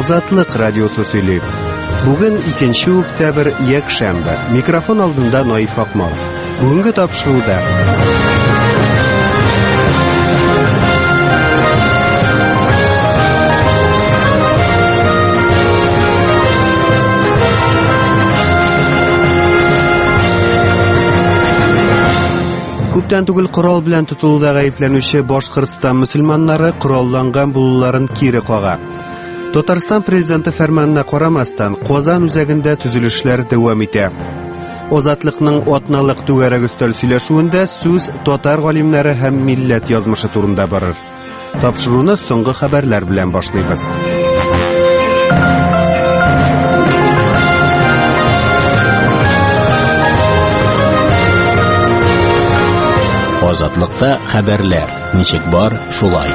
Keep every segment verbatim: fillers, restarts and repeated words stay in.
Азатлык радиосы сөйләп. Бүген икенче октябрь якшәмбе. Микрофон алдында Наиф Акмал. Бүгенге тапшыруда Күптән түгел корал белән тотылуда гаепләнүче Башкортстан мөселманнары коралланган булуларын кире кага. Татарстан президенты фәрманына карамастан Казан үзәгендә төзелешләр дәвам итә. Азатлыкның атналык түгәрәк өстәл сөйләшүендә сүз татар галимнәре һәм милләт язмышы турында барыр. Тапшыруны соңгы хәбәрләр белән башлыйбыз. Азатлыкта хәбәрләр. Ничек бар, шулай.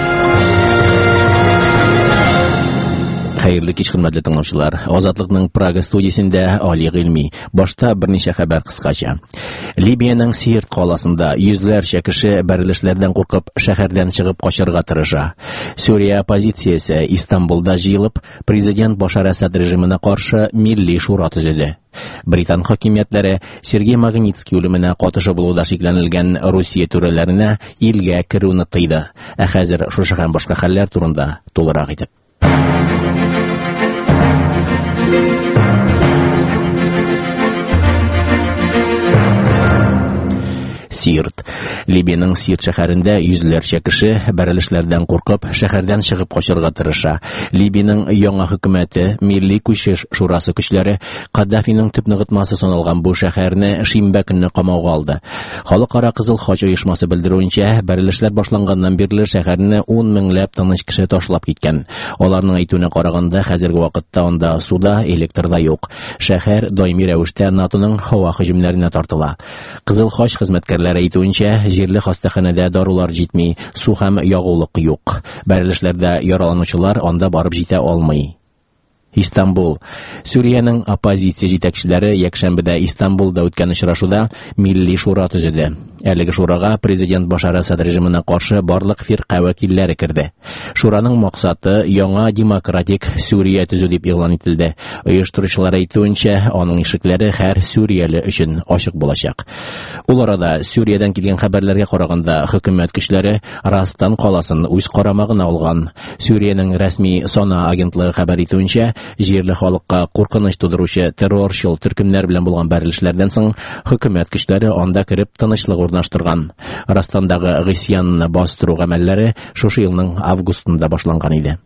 Хәерле кич, хөрмәтле тыңлаучылар. Азатлыкның Прага студиясендә Али Гыйльми. Башта берничә хәбәр кыскача. Либиянең Сирт каласында йөзләрчә кеше бәрелешләрдән куркып шәһәрдән чыгып качарга тырыша. Сүрия оппозициясе Истанбулда җыелып, президент Башар Асад режимына каршы милли шура төзеде. Британ хакимиятләре Сергей Магнитский үлеменә катышы булуда шикләнелгән Русия түрәләренә илгә керүне тыйды. Ә хәзер шушы һәм башка хәлләр турында тулырак итеп. Сирт. Либиянең Сирт шәһәрендә йөзләрчә кеше бәрелешләрдән куркып шәһәрдән чыгып качарга тырыша. Либиянең яңа хөкүмәте, Милли күчеш шурасы көчләре Каддафиның төп ныгытмасы саналган бу шәһәрне шимбә көнне камауга алды. Халыкара Кызыл Хач оешмасы белдерүенчә, бәрелешләр башланганнан бирле шәһәрне ун меңләп тыныч кеше ташлап киткән. Аларның әйтүенә караганда, хәзерге вакытта анда суда, электрда юк. Шәһәр даими рәвештә НАТОның һава һөҗүмнәренә тартыла. Кызыл Хач хезмәткәрләре әйтүенчә, җирле хастаханәдә дарулар җитми, су һәм ягулык юк. Бәрелешләрдә яраланучылар анда барып җитә алмый. Истанбул. Сүриянең оппозиция җитәкчеләре якшәмбедә Истанбулда үткән очрашуда милли шура төзеде. Әлеге шурага президент Башар Асад режимына каршы барлык фирка вәкилләре керде. Шураның максаты яңа демократик Сүрия төзү дип игълан ителде. Оештыручылар әйтүенчә, аның ишекләре һәр сүрияле өчен ачык булачак. Ул арада Сүриядән килгән хәбәрләргә караганда, хөкүмәт көчләре Растан каласын үз карамагына алган. Сүриянең рәсми Сана агентлыгы хәбәр итүенчә, җирле халыкка куркыныч тудыручы террорчыл төркемнәр белән булган бәрелешләрдән соң хөкүмәт көчләре анда кереп тынычлык урнаштырган. Растандагы гысьянны бастыру гамәлләре шушы елның августында башланган иде.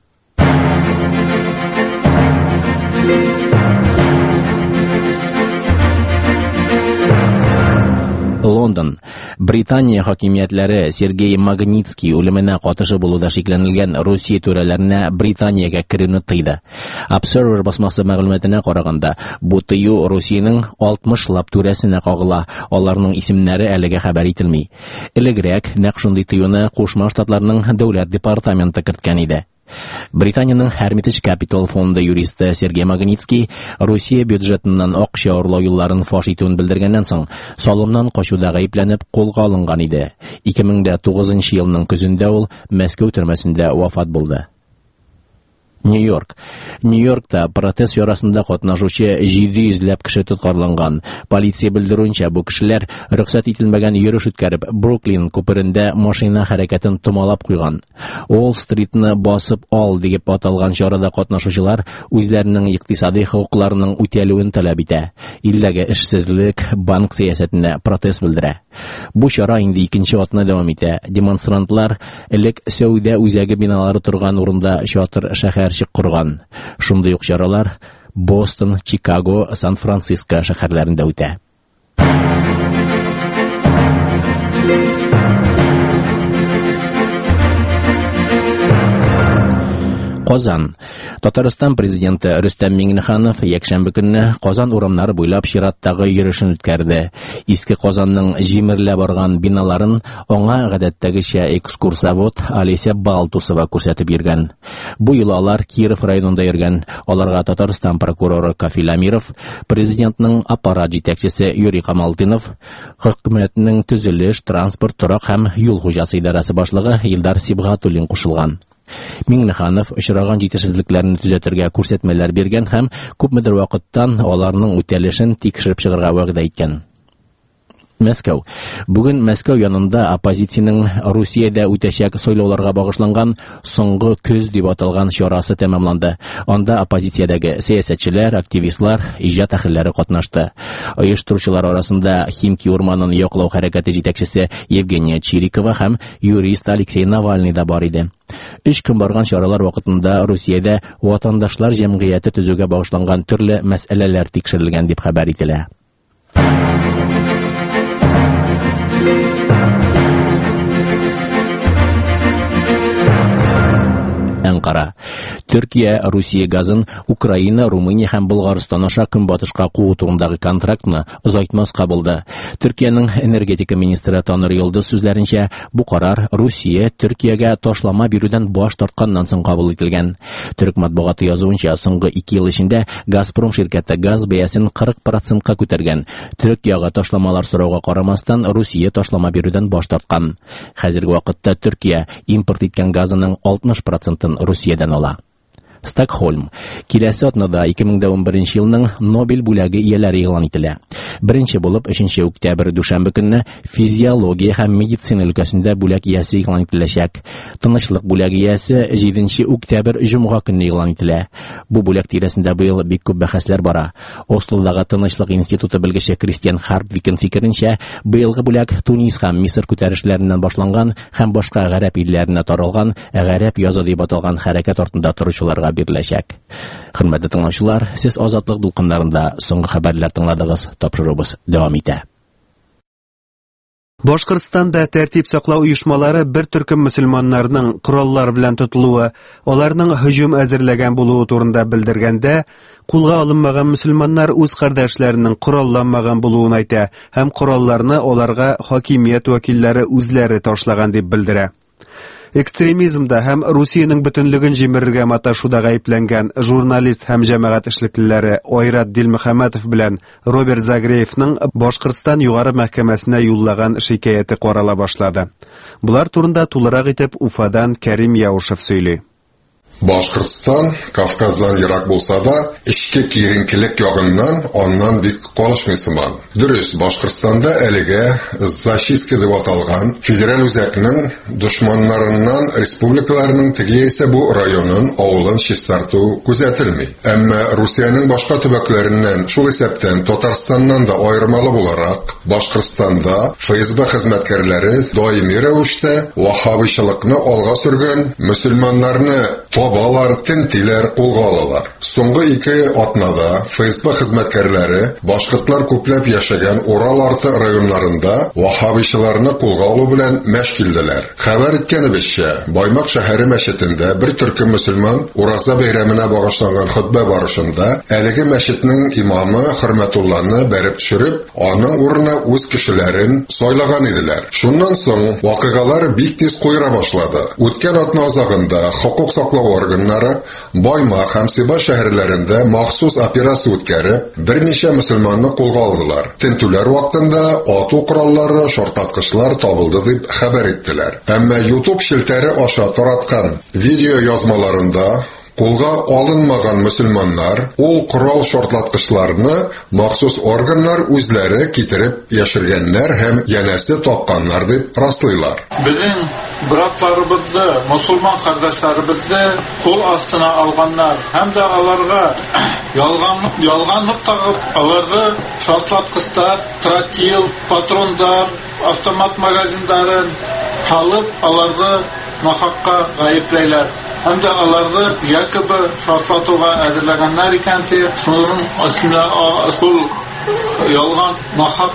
Лондон. Британия хакимиятләре Сергей Магнитский үлеменә катышы булуда шикләнелгән Русия түрәләренә Британиягә керүне тыйды. Observer басмасы мәгълүматына караганда, бу тыю Русиянең алтмыш лап түрәсенә кагыла. Аларның исемнәре әлегә хәбәр ителми. Элегрәк нәкъ шундый тыюны Кушма Штатларының дәүләт департаменты керткән иде. Британиянең Hermitage Capital фонды юристы Сергей Магнитский Русия бюджетыннан акча урлау юлларын фаш итүен белдергәннән соң салымнан качуда гаепләнеп кулга алынган иде. ике мең тугызынчы елның көзендә ул Мәскәү төрмәсендә вафат булды. Нью-Йорк. Нью-Йоркта протест ярасында катнашучы җиде йөзләп кеше тоткарланган. Полиция белдерүенчә, бу кешеләр рөхсәт ителмәгән йөреш үткәреп, Бруклин күперендә машина хәрәкәтен томалап куйган. Уолл-стритны басып ал дип аталган чарада катнашучылар үзләренең икътисади хокукларының үтәлүен таләп итә. Илдәге эшсезлек, банк сәясәтенә протест белдерә. Бу чара инде икенче атна дәвам итә. Демонстрантлар элек Сәүдә үзәге биналары торган урында чатыр шәһәр курган. Шундый ук чаралар Бостон, Чикаго, Сан-Франциско шәһәрләрендә үтә. Казан. Татарстан президенты Рөстәм Миңнеханов якшәмбе көнне Казан урамнары буйлап чираттагы йөрешен үткәрде. Иске Казанның җимерлә барган биналарын аңа гадәттәгечә экскурсовод Алеся Балтусова күрсәтеп йөргән. Бу юлы алар Киров районында йөргән. Аларга Татарстан прокуроры Кафил Амиров, президентның аппарат җитәкчесе Юрий Камалтдинов, хөкүмәтнең төзелеш, транспорт, торак һәм юл хуҗасы идарәсе башлыгы Илдар Сибгатуллин кушылган. Миңнеханов очраган җитешсезлекләрне төзәтергә күрсәтмәләр биргән һәм күпмедер вакыттан аларның үтәлешен тикшереп чыгарга вәгъдә иткән. Мәскәү. Бүген Мәскәү янында оппозициянең Русиядә үтәчәк сайлауларга багышланган соңгы көз дип аталган чарасы тәмамланды. Анда оппозициядәге сәясәтчеләр, активистлар, иҗат әһелләре катнашты. Оештыручылар арасында Химки урманын яклау хәрәкәте җитәкчесе Евгения Чирикова һәм юрист Алексей Навальный да бар иде. Өч көн барган чаралар вакытында Русиядә ватандашлар җәмгыяте төзүгә багышланган төрле мәсьәләләр тикшерелгән дип хәбәр ителә. Анкара. Төркия Русия газын Украина, Румыния һәм Болгарстан аша көнбатышка куу турындагы контрактны озайтмаска булды. Төркиянең энергетика министры Таныр Йылдыз сүзләренчә, бу карар Русия Төркиягә ташлама бирүдән баш тартканнан соң кабул ителгән. Төрк матбугаты язуынча, соңгы ике ел эчендә Газпром ширкәте газ бәясен кырык процентка күтәргән. Төркиягә ташламалар сорауга карамастан, Русия ташлама бирүдән баш тарткан. Хәзерге вакытта Төркия импорт иткән газының алтмыш процентын Русиядән ала. Стокгольм. Киләсе атнада ике мең унберенче елның Нобель бүләге ияләре игълан ителә. Беренче булып өченче октябрь дүшәмбе көнне физиология һәм медицина өлкәсендә бүләк иясе игълан ителәчәк. Тынычлык бүләге иясе җиденче октябрь җомга көнне игълан ителә. Бу бүләк тирәсендә быел бик күп бәхәсләр бара. Ослодагы Тынычлык институты белгече Кристиан Хардвикен фикеренчә, быелгы бүләк Тунис һәм Мисыр күтәрешләреннән башланган һәм башка гарәп илләренә таралган гарәп язы дип аталган хәрәкәт артында торучыларга биреләчәк. Хөрмәтле тыңлаучылар, сез Азатлык дулкыннарында соңгы хәбәрләр тыңладыгыз. Тапшырыбыз дәвам итә. Башкортстанда тәртип саклау оешмалары бер төркем мөселманнарның кораллар белән тотылуы, аларның һөҗүм әзерләгән булуы турында белдергәндә, кулга алынмаган мөселманнар үз кардәшләренең коралланмаган булуын әйтә һәм коралларны аларга хакимият вәкилләре үзләре ташлаган дип белдерә. Экстремизмда һәм Русиянең бөтенлеген җимерергә маташуда гаепләнгән журналист һәм җәмәгать эшлеклеләре Айрат Дилмөхәммәтов белән Роберт Загреевның Башкортстан югары мәхкәмәсенә юллаган шикаяте карала башлады. Булар турында тулырак итеп Уфадан Кәрим Яушев сөйли. Башкортстан Кавказдан ерак булса да, ички киеренкелек ягыннан аннан бик калышмыйсыман. Дөрес, Башкортстанда әлегә зачистка дип аталган федераль үзәкнең дошманнарыннан республикаларның тегесе бу районын, авылын чистарту күзәтелми. Әмма Русиянең башка төбәкләреннән, шул исәптән Татарстаннан да аермалы буларак, Башкортстанда ФСБ хезмәткәрләре даими рәвештә ваххабичылыкны алга сөргән мөселманнарны Табалар, тентиләр кулга алалар. Соңгы ике атнада ФСБ хезмәткәрләре башкортлар күпләп яшәгән Урал арты районнарында ваххабичыларны кулга алу белән мәш килделәр. Хәбәр иткәнебезчә, Баймак шәһәре мәчетендә бер төркем мөселман Ураза бәйрәменә багышланган хутбә барышында әлеге мәчетнең имамы Хөрмәтулланы бәреп төшереп, аның урынына үз кешеләрен сайлаган иделәр. Шуннан соң вакыйгалар бик тиз куера башлады. Үткән атна азагында хокук саклау органнары Баймак һәм Сиба шәһәрләрендә махсус операция үткәреп, берничә мөселманны кулга алдылар. Тентүләр вакытында ату кораллары, шартлаткычлар табылды дип хәбәр иттеләр. Әмма YouTube шелтәре аша тараткан видео язмаларында кулга алынмаган мөселманнар ул корал шартлаткычларны махсус органнар үзләре китереп яшергәннәр һәм янәсе тапканнар дип раслыйлар. Безнең братларыбызны, мусулман кардәшләребезне кул астына алганнар һәм дә аларга ялганлык ялганлык тагып, аларга шартлаткычлар, тротил, патрондар, автомат магазиндарын халып, аларга нахакка гаепләйләр. Һәм дә аларны якобы шартлатуга әзерләгәннәр икән ди. Шуның астында шул ялган нахак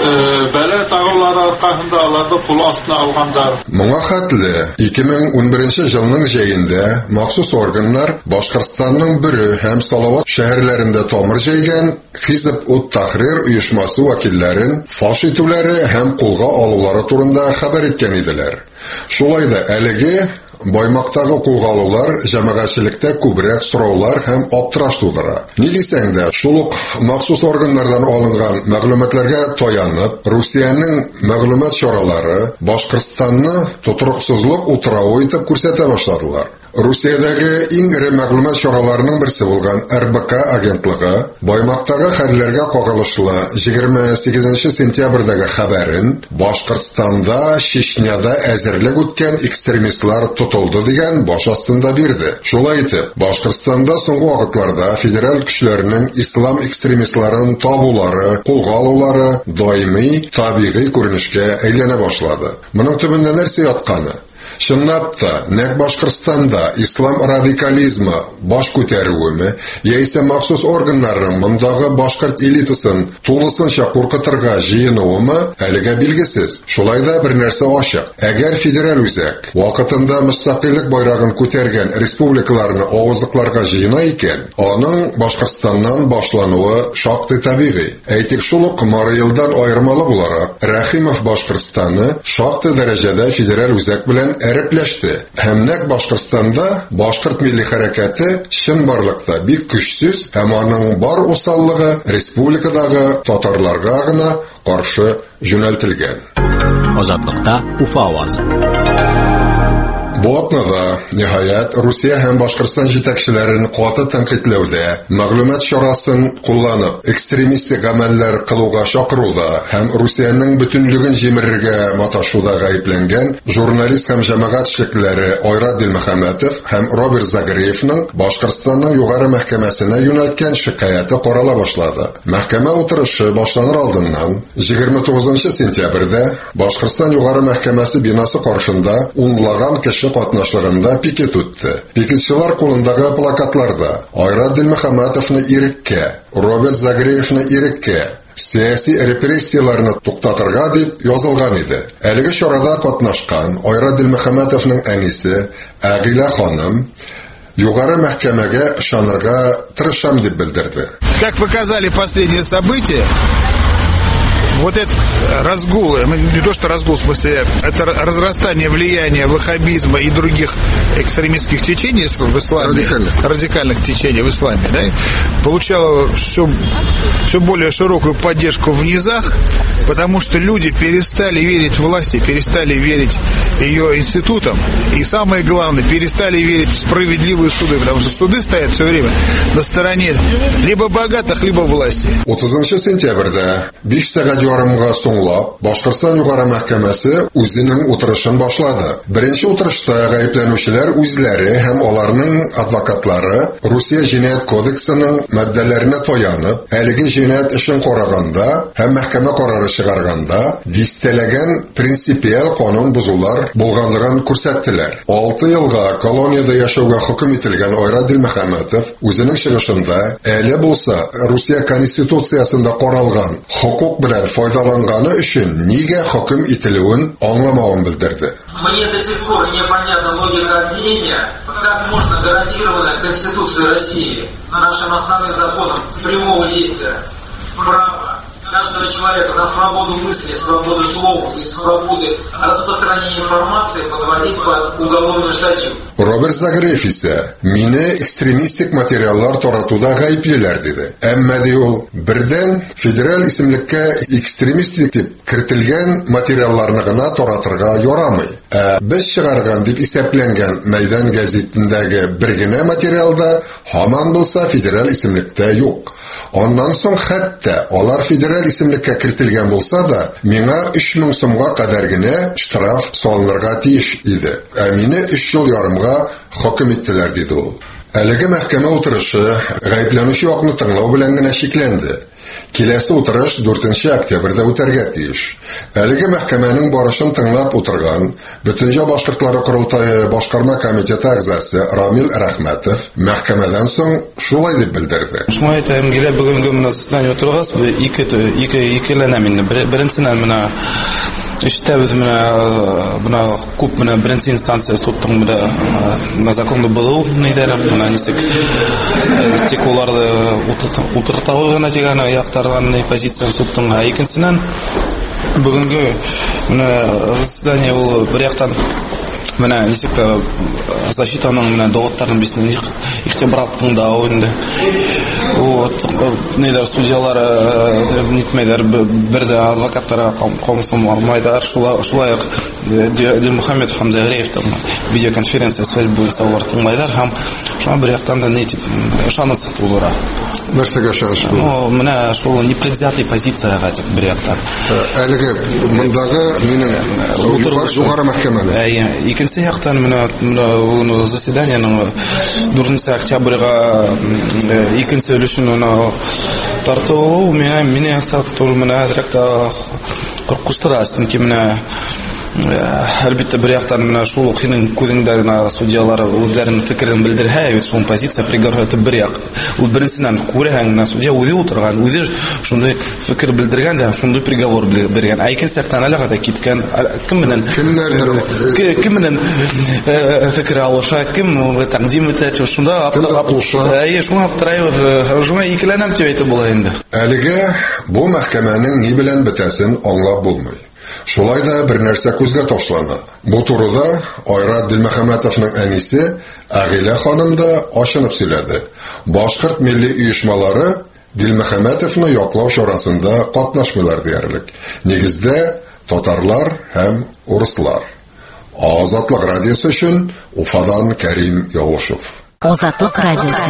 бәла тагылары аркасында аларны кул астына алгандар. Моңа хәтле ике мең унберенче елның җәендә махсус органнар Башкортстанның Бөрө һәм Салават шәһәрләрендә тамыр җәйгән Хизб ут-Тахрир оешмасы вәкилләрен фаш итүләре һәм кулга алулары турында хәбәр иткән иделәр. Шулай да әлеге Баймактагы кулга алулар җәмәгатьчелектә күбрәк сораулар һәм аптыраш тудыра. Ни дисәң дә, шул ук махсус органнардан алынган мәгълүматларга таянып, Русиянең мәгълүмат чаралары Башкортстанны тотрыксызлык утравы итеп күрсәтә башладылар. Русиядәге иң ире мәгълүмат чараларының берсе булган эр бэ ка агентлыгы Баймактагы хәлләргә кагылышлы егерме сигезенче сентябрьдәге хәбәрен Башкортстанда, Чечняда әзерлек үткән экстремистлар тотылды дигән баш астында бирде. Шулай итеп, Башкортстанда соңгы вакытларда федераль көчләрнең ислам экстремистларын табулары, кулга алулары даими, табигый күренешкә әйләнә башлады. Моның төбендә нәрсә ятканы? Чынлап та, нәкъ Башкортстанда ислам радикализмы баш күтәрүеме, яисә махсус органнарның мондагы башкорт элитасын тулысынча куркытырга җыенуымы, әлегә билгесез. Шулай да бер нәрсә ачык. Әгәр федераль үзәк вакытында мөстәкыйльлек байрагын күтәргән республикаларны авызлыкларга җыена икән, аның Башкортстаннан башлануы шактый табигый. Әйтик, шул ук Мары елдан аермалы буларак, Рәхимов Башкортстаны шактый дәрәҗәдә федераль үзәк белән әрепләште. Һәм нәкъ Башкортстанда башкорт милли хәрәкәте чын барлыкта бик көчсез һәм аның бар усаллыгы республикадагы татарларга гына каршы юнәлтелгән. Азатлыкта Уфа авазы. Бу атнада, ниһаять, Русия һәм Башкортстан җитәкчеләрен каты тәнкыйтьләүдә, мәгълүмат чарасын кулланып, экстремистик гамәлләр кылуга чакыруда һәм Русиянең бөтенлеген җимерергә маташуда гаепләнгән журналист һәм җәмәгать эшлеклеләре Айрат Дилмөхәммәтов һәм Роберт Загареевның Башкортстанның югары мәхкәмәсенә юнәлткән шикаяты карала башлады. Мәхкәмә утырышы башланыр алдыннан егерме тугызынчы сентябрьдә Башкортстан югары мәхкәмәсе бинасы каршында унлаган кеше катнашлыгында пикет үтте. Пикетчылар кулындагы плакатларда Айрат Дилмөхәммәтовны иреккә, Роберт Загареевны иреккә, сәяси репрессияларны туктатырга дип язылган иде. Әлеге чарада катнашкан Айрат Дилмөхәммәтовның әнисе Агилә ханым югары мәхкәмәгә ышанырга тырышам дип белдерде. Как показали последние события, вот этот разгул, не то что разгул, в смысле, это разрастание влияния ваххабизма и других экстремистских течений в исламе, радикальных, радикальных течений в исламе, да, получало все, все более широкую поддержку в низах, потому что люди перестали верить власти, перестали верить ее институтам, и самое главное, перестали верить в справедливые суды, потому что суды стоят все время на стороне либо богатых, либо власти. утызынчы сентябрьдә биш сәгать ярымга соңлап Башкортстан югары мәхкәмәсе үзенең утырышын башлады. Беренче утырышта гаепләнүчеләр үзләре һәм аларның адвокатлары Русия җинаять кодексының маддәләренә таянып, әлеге җинаять эшен караганда һәм мәхкәмә карары чыгарганда дистәләгән принципиаль канун бозулар булганлыгын күрсәттеләр. алты елга колонияда яшәүгә хөкем ителгән Айрат Дилмөхәммәтов үзенең чыгышында әле булса Русия конституциясында каралган хукук белән файдаланганы өчен нигә хөкем ителүен аңламавын белдерде. Мне до сих пор непонятна логика обвинения, как можно гарантированная Конституция России нашим основным законом прямого действия право каждого человека на свободу мысли, свободу слова и свободу распространения информации подводить под уголовную статью. Роберт Загареев исә мине экстремистик материаллар таратуда гаеплиләр диде. Әмма ди ул бердән федераль исемлеккә экстремистик дип кертелгән материалларны гына таратырга ярамый. Ә без чыгарган дип исәпләнгән Мәйдан гәзитендәге бер генә материалда һаман булса федераль исемлектә юк. Аннан соң хәтта алар федераль исемлеккә кертелгән булса да, миңа өч мең сумга кадәр генә штраф салынырга тиеш иде. Ә мине өч ел ярымга хөкем иттеләр диде ул. Әлеге мәхкәмә утырышы гаепләнүче якны тыңлау белән генә шикләнде. Киләсе утырыш дүртенче октябрьдә үтәргә тиеш. Әлеге мәхкәмәнең барышын тыңлап утырган Бөтенҗә башкортлары корылтайы башкарма комитеты әгъзасы Рамил Рәхмәтов мәхкәмәдән соң шулай дип белдерде. Шулай итәм, гелә бүгенге мөнәсәбәттән утыргас, ике ике икеләнәм инде. Беренчесеннән менә Иштәбез менә бuna күп менә беренче инстанция судтың менә на законлы булу нидәрәк менә нисек тик уларды утыртауы гына дигән яктардан позиция судтың икенчесеннән бүгенге менә здание ул бер яктан менә ничек тә защитаның менә доводларын бисен игътибар тыңдау инде. Вот нидер судьялар нитмәйләр бер дә адвокатлар комсомолмайдар шулай ук Дилмөхәммәтов һәм Зәгъриев видеоконференция связь буенча алар тыңлайлар һәм шуңа бер яктан да нитик ышанысы тудыра. Нәрсәгә ышаныч бу? Ну, менә шул непредвзятый позицияга тик бер яктан. Әлеге мондагы минем югары мәхкәмәне. Әйе, икенче яктан менә менә заседаниеның дүртенче октябрьгә икенче өлешен тарту менә мине саттыр менә директор куркуштыра, чөнки менә әлбәттә бер яктан менә шул хинең күзендә генә судьялар үзләренең фикерен белдерһә, бит шул позиция приговор бер як. Ул беренчедән күрәһең менә судья үзе утырган, үзе шундый фикер белдергән дә шундый приговор биргән. Ә икенче яктан әлегә дә киткән кем белән кем белән фикер алыша, кем тәкъдим итә, шунда әйе, шуңа аптырайбыз, шуңа икеләнәм дип әйтеп була инде. Әлегә бу мәхкәмәнең ни белән бетәсен аңлап булмый. Шулай да бер нәрсә күзгә ташлана. Бу турыда Айрат Дилмөхәммәтовның әнисе Агилә ханым да ачынып сөйләде. Башкорт милли оешмалары Дилмөхәммәтовны яклау чарасында катнашмыйлар диярлек. Нигездә татарлар һәм урыслар. Азатлык радиосы өчен Уфадан Кәрим Явушев. Азатлык радиосы.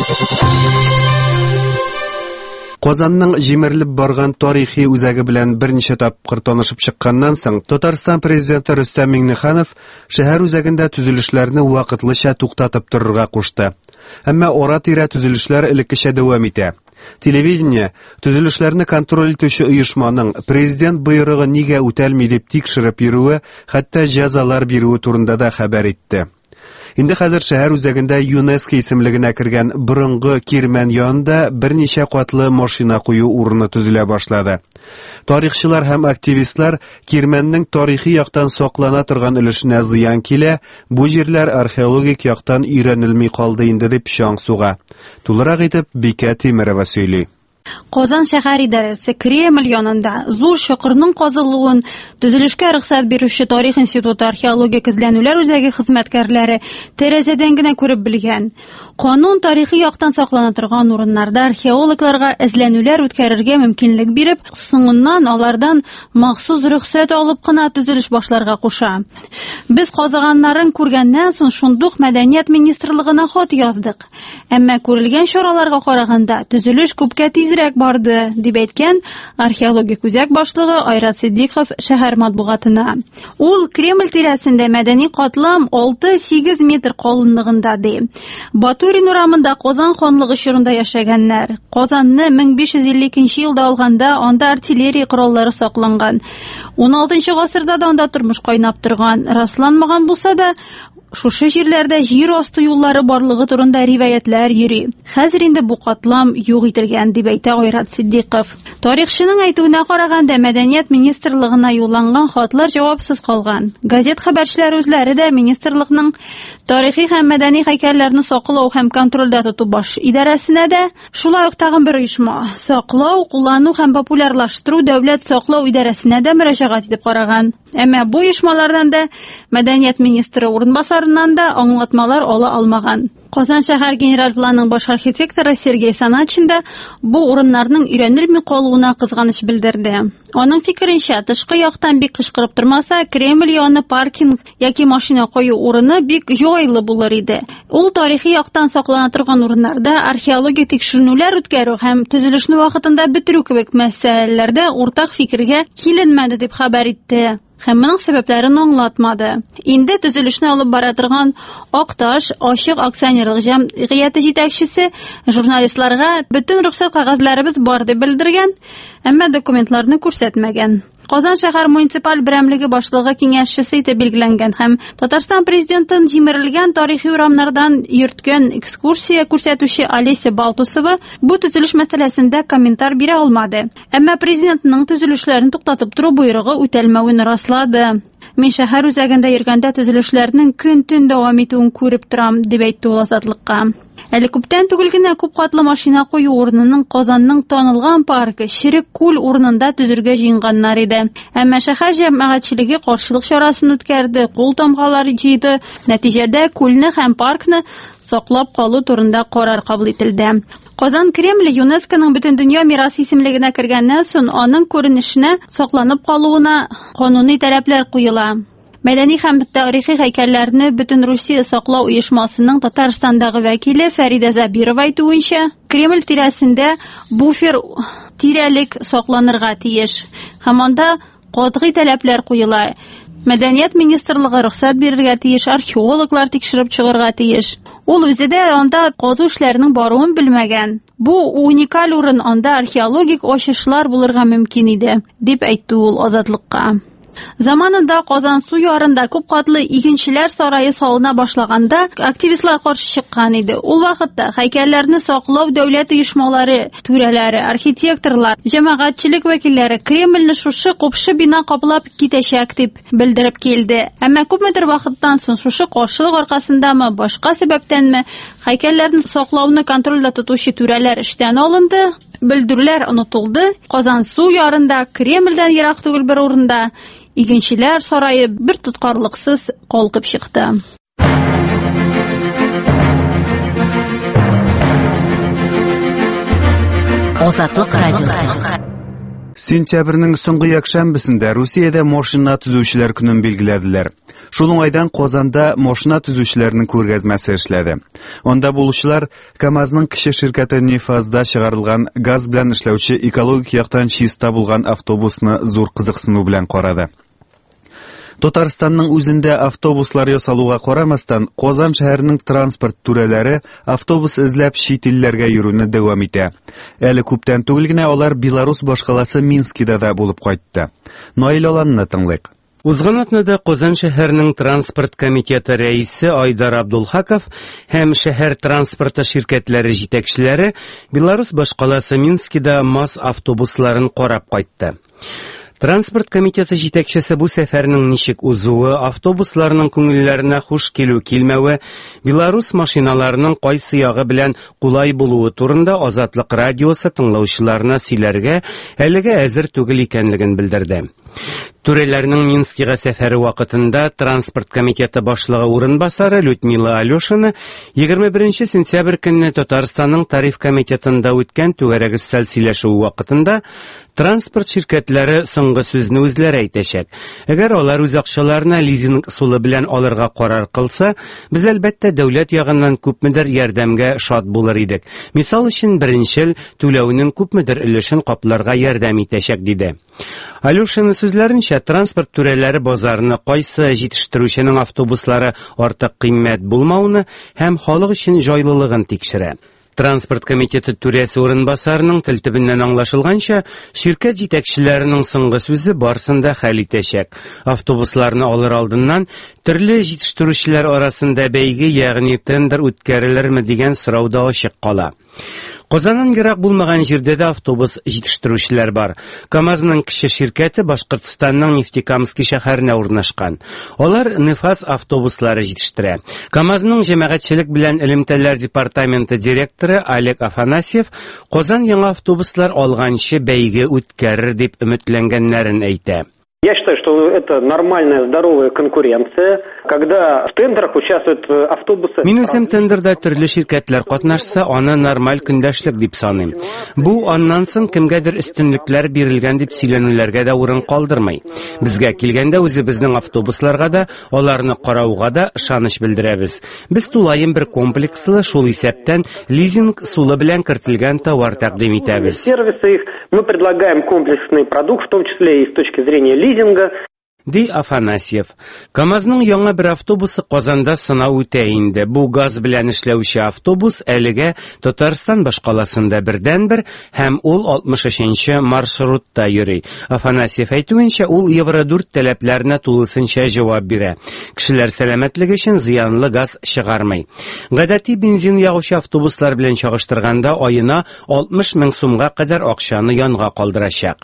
Казанның җимерелеп барган тарихи үзәге белән берничә тапкыр танышып чыкканнан соң, Татарстан президенты Рөстәм Миңнеханов шәһәр үзәгендә төзелешләрне вакытлыча туктатып торырга кушты. Әмма ара-тирә төзелешләр элеккечә дәвам итә. Телевидение төзелешләрне контроль итүче оешманың президент боерыгы нигә үтәлми дип тикшереп йөрүе, хәтта җәзалар бирүе турында да хәбәр итте. Инде хәзер шәһәр үзәгендә ЮНЕСКО исемлегенә кергән борынгы кирмән янында берничә катлы машина кую урыны төзелә башлады. Тарихчылар һәм активистлар кирмәннең тарихи яктан саклана торган өлешенә зыян килә, бу җирләр археологик яктан өйрәнелми калды инде дип чаң суга. Тулырак итеп Бикә Тимерова сөйли. Казан шәһәр идарәсе Кремль янында зур чокырның казылуын төзелешкә рөхсәт бирүче Тарих институты археологик эзләнүләр үзәге хезмәткәрләре тәрәзәдән генә күреп белгән. Канун тарихи яктан саклана торган урыннарда археологларга эзләнүләр үткәрергә мөмкинлек биреп, соңыннан алардан махсус рөхсәт алып кына төзелеш башларга куша. Без казаганнарын күргәннән соң шундук Мәдәният министрлыгына хат яздык. Әмма күрелгән чараларга караганда төзелеш күпкә тизрәк барды, дип әйткән археологик үзәк башлыгы Айрат Сиддиков шәһәр матбугатына. Ул Кремль тирәсендә мәдәни катлам алты-сигез метр калынлыгында ди. Батурин урамында Казан ханлыгы чорында яшәгәннәр. Казанны мең биш йөз илле икенче елда алганда анда артиллерия кораллары сакланган. ун алтынчы гасырда да анда тормыш кайнап торган. Расланмаган булса да, шушы җирләрдә җир асты юллары барлыгы турында риваятләр йөри. Хәзер инде бу катлам юк ителгән, дип әйтә Айрат Сиддиков. Тарихчының әйтүенә караганда, Мәдәният министрлыгына юлланган хатлар җавапсыз калган. Газет хәбәрчеләре үзләре дә министрлыкның тарихи һәм мәдәни һәйкәлләрне саклау һәм контрольдә тоту баш идарәсенә дә шулай ук тагын бер оешма саклау, куллану һәм популярлаштыру дәүләт саклау идарәсенә дә мөрәҗәгать итеп караган. Әмма бу оешмалардан да Мәдәният министры урынбасарыннан да аңлатмалар ала алмаган. Казан шәһәр генераль планының баш архитекторы Сергей Саначин да бу урыннарның өйрәнелми калуына кызганыч белдерде. Аның фикеренчә, тышкы яктан бик кычкырып тормаса, Кремль яны паркинг яки машина кою урыны бик җайлы булыр иде. Ул тарихи яктан саклана торган урыннарда археологик тикшерүләр үткәрү һәм төзелешне вакытында бетерү кебек мәсьәләләрдә уртак фикергә киленмәде дип хәбәр итте. Һәм моның сәбәпләрен аңлатмады. Инде төзелешне алып бара торган Акташ ачык акционерлык җәмгыяте җитәкчесе журналистларга бөтен рөхсәт кагазьләребез бар дип белдергән, әмма документларны күрсәтмәгән. Казан шәһәр муниципаль берәмлеге башлыгы киңәшчесе итеп билгеләнгән һәм Татарстан президентын җимерелгән тарихи урамнардан йөрткән экскурсия күрсәтүче Олеся Балтусова бу төзелеш мәсьәләсендә комментар бирә алмады. Әмма президентның төзелешләрен туктатып тору буйрыгы үтәлмәвен раслады. Мин шәһәр үзәгендә йөргәндә төзелешләрнең көн-төн дәвам итүен күреп торам, дип әйтте ул Азатлыкка. Әле күптән түгел генә күп катлы машина кую урынының Казанның танылган паркы Черек күл урынында төзергә җыенганнар иде. Әмма шәһәр җәмәгатьчелеге каршылык чарасын үткәрде, кул тамгалары җыйды. Нәтиҗәдә күлне һәм паркны саклап калу турында карар кабул ителде. Казан Кремле ЮНЕСКОның Бөтендөнья мирасы исемлегенә кергәннән соң аның күренешенә сакланып калуына кануни таләпләр куела. Мәдәни һәм тарихи һәйкәлләрне Бөтен Русия саклау оешмасының Татарстандагы вәкиле Фәридә Забирова әйтүенчә, Кремль тирәсендә буфер тирәлек сакланырга тиеш. Һәм анда катгый таләпләр куела. Мәдәният министрлыгы рөхсәт бирергә тиеш, археологлар тикшереп чыгарга тиеш. Ул үзе дә анда казу эшләренең баруын белмәгән. Бу уникаль урын, анда археологик ачышлар булырга мөмкин иде, дип әйтте ул Азатлыкка. Заманында Казан су ярында күп катлы игенчеләр сарае салына башлаганда активистлар каршы чыккан иде. Ул вакытта һәйкәлләрне саклау дәүләт оешмалары, түрәләре, архитекторлар, җәмәгатьчелек вәкилләре Кремльне шушы купшы бина каплап китәчәк дип белдереп килде. Әмма күпмедер вакыттан соң шушы каршылык аркасындамы, башка сәбәптәнме һәйкәлләрне саклауны контрольдә тотучы түрәләр эштән алынды. Белдерүләр онытылды. Казан су ярында, Кремльдән ерак түгел бер урында игенчеләр сарае бер тоткарлыксыз калкып чыкты. Азатлык радиосы. Сентябрьнең соңгы якшәмбесендә Русиядә машина төзүчеләр көнен билгеләделәр. Шул уңайдан Казанда машина төзүчеләрнең күргәзмәсе эшләде. Анда булучылар КамАЗның кече ширкәте Нефазда чыгарылган газ белән эшләүче экологик яктан чиста булган автобусны зур кызыксыну белән карады. Татарстанның үзендә автобуслар ясалуга карамастан, Казан шәһәренең транспорт түрәләре автобус эзләп чит илләргә йөрүне дәвам итә. Әле күптән түгел генә алар Беларусь башкаласы Минскида да булып кайтты. Наил Аланны тыңлыйк. Узган атнада Казан шәһәренең транспорт комитеты рәисе Айдар Абдулхаков һәм шәһәр транспорты ширкәтләре җитәкчеләре Беларусь башкаласы Минскида МАЗ автобусларын карап кайтты. Транспорт комитеты җитәкчесе бу сәфәрнең ничек узуы, автобусларның күңелләренә хуш килү килмәве, Беларусь машиналарының кайсы ягы белән кулай булуы турында Азатлык радиосы тыңлаучыларына сөйләргә әлегә әзер түгел икәнлеген белдерде. Түрәләрнең Минскига сәфәре вакытында транспорт комитеты башлыгы урынбасары Людмила Алешина егерме беренче сентябрь көнне Татарстанның тариф комитетында үткән түгәрәк өстәл сөйләшүе вакытында транспорт ширкәтләре соңгы сүзне үзләре әйтәчәк. Әгәр алар үз акчаларына лизинг сулы белән алырга карар кылса, без әлбәттә дәүләт ягыннан күпмедер ярдәмгә шат булыр идек. Мисал өчен беренчел түләүнең күпмедер өлешен капларга ярдәм итәчәк диде. Алешина сүзләренчә, транспорт түрәләре базарны кайсы җитештерүченең автобуслары артык кыйммәт булмауны һәм халык өчен җайлылыгын тикшерә. Транспорт комитеты түрәсе урынбасарының телтебеннән аңлашылганча, ширкәт җитәкчеләренең соңгы сүзе барсында хәл итәчәк. Автобусларны алыр алдыннан төрле җитештерүчеләр арасында бәйге, ягъни тендер үткәрелерме дигән сорау да ачык кала. Казаннан ерак булмаган җирдә дә автобус җитештерүчеләр бар. КамАЗның кече ширкәте Башкортстанның Нефтекамский шәһәренә урнашкан. Алар Нефаз автобуслары җитештерә. КамАЗның җәмәгатьчелек белән элемтәләр департаменты директоры Олег Афанасьев Казан яңа автобуслар алганчы бәйге үткәрер дип өметләнгәннәрен әйтә. Я считаю, что это нормальная, здоровая конкуренция, когда в тендерах участвуют автобусы. Мин үзем тендерда төрле ширкәтләр катнашса, аны нормаль көндәшлек дип саныйм. Бу аннан соң кемгәдер өстенлекләр бирелгән дип сөйләнүләргә дә урын калдырмый. Безгә килгәндә үзебезнең автобусларга да, аларны карауга да ышаныч белдерәбез. Без тулаем бер комплекслы, шул исәптән лизинг сулы белән кертелгән товар тәкъдим итәбез. Сервисы их мы предлагаем комплексный продукт, в том числе и с точки зрения лизинга. Ди Афанасьев. КамАЗның яңа бер автобусы Казанда сынау үтә инде. Бу газ белән эшләүче автобус әлегә Татарстан башкаласында бердән-бер һәм ул алтмыш өченче маршрутта йөри. Афанасьев әйтүенчә, ул Евро дүрт тәләпләренә тулысынча җавап бирә. Кешеләр сәламәтлеге өчен зыянлы газ чыгармый. Гадәти бензин ягучы автобуслар белән чагыштырганда аена алтмыш мең сумга кадәр акчаны янга калдырачак.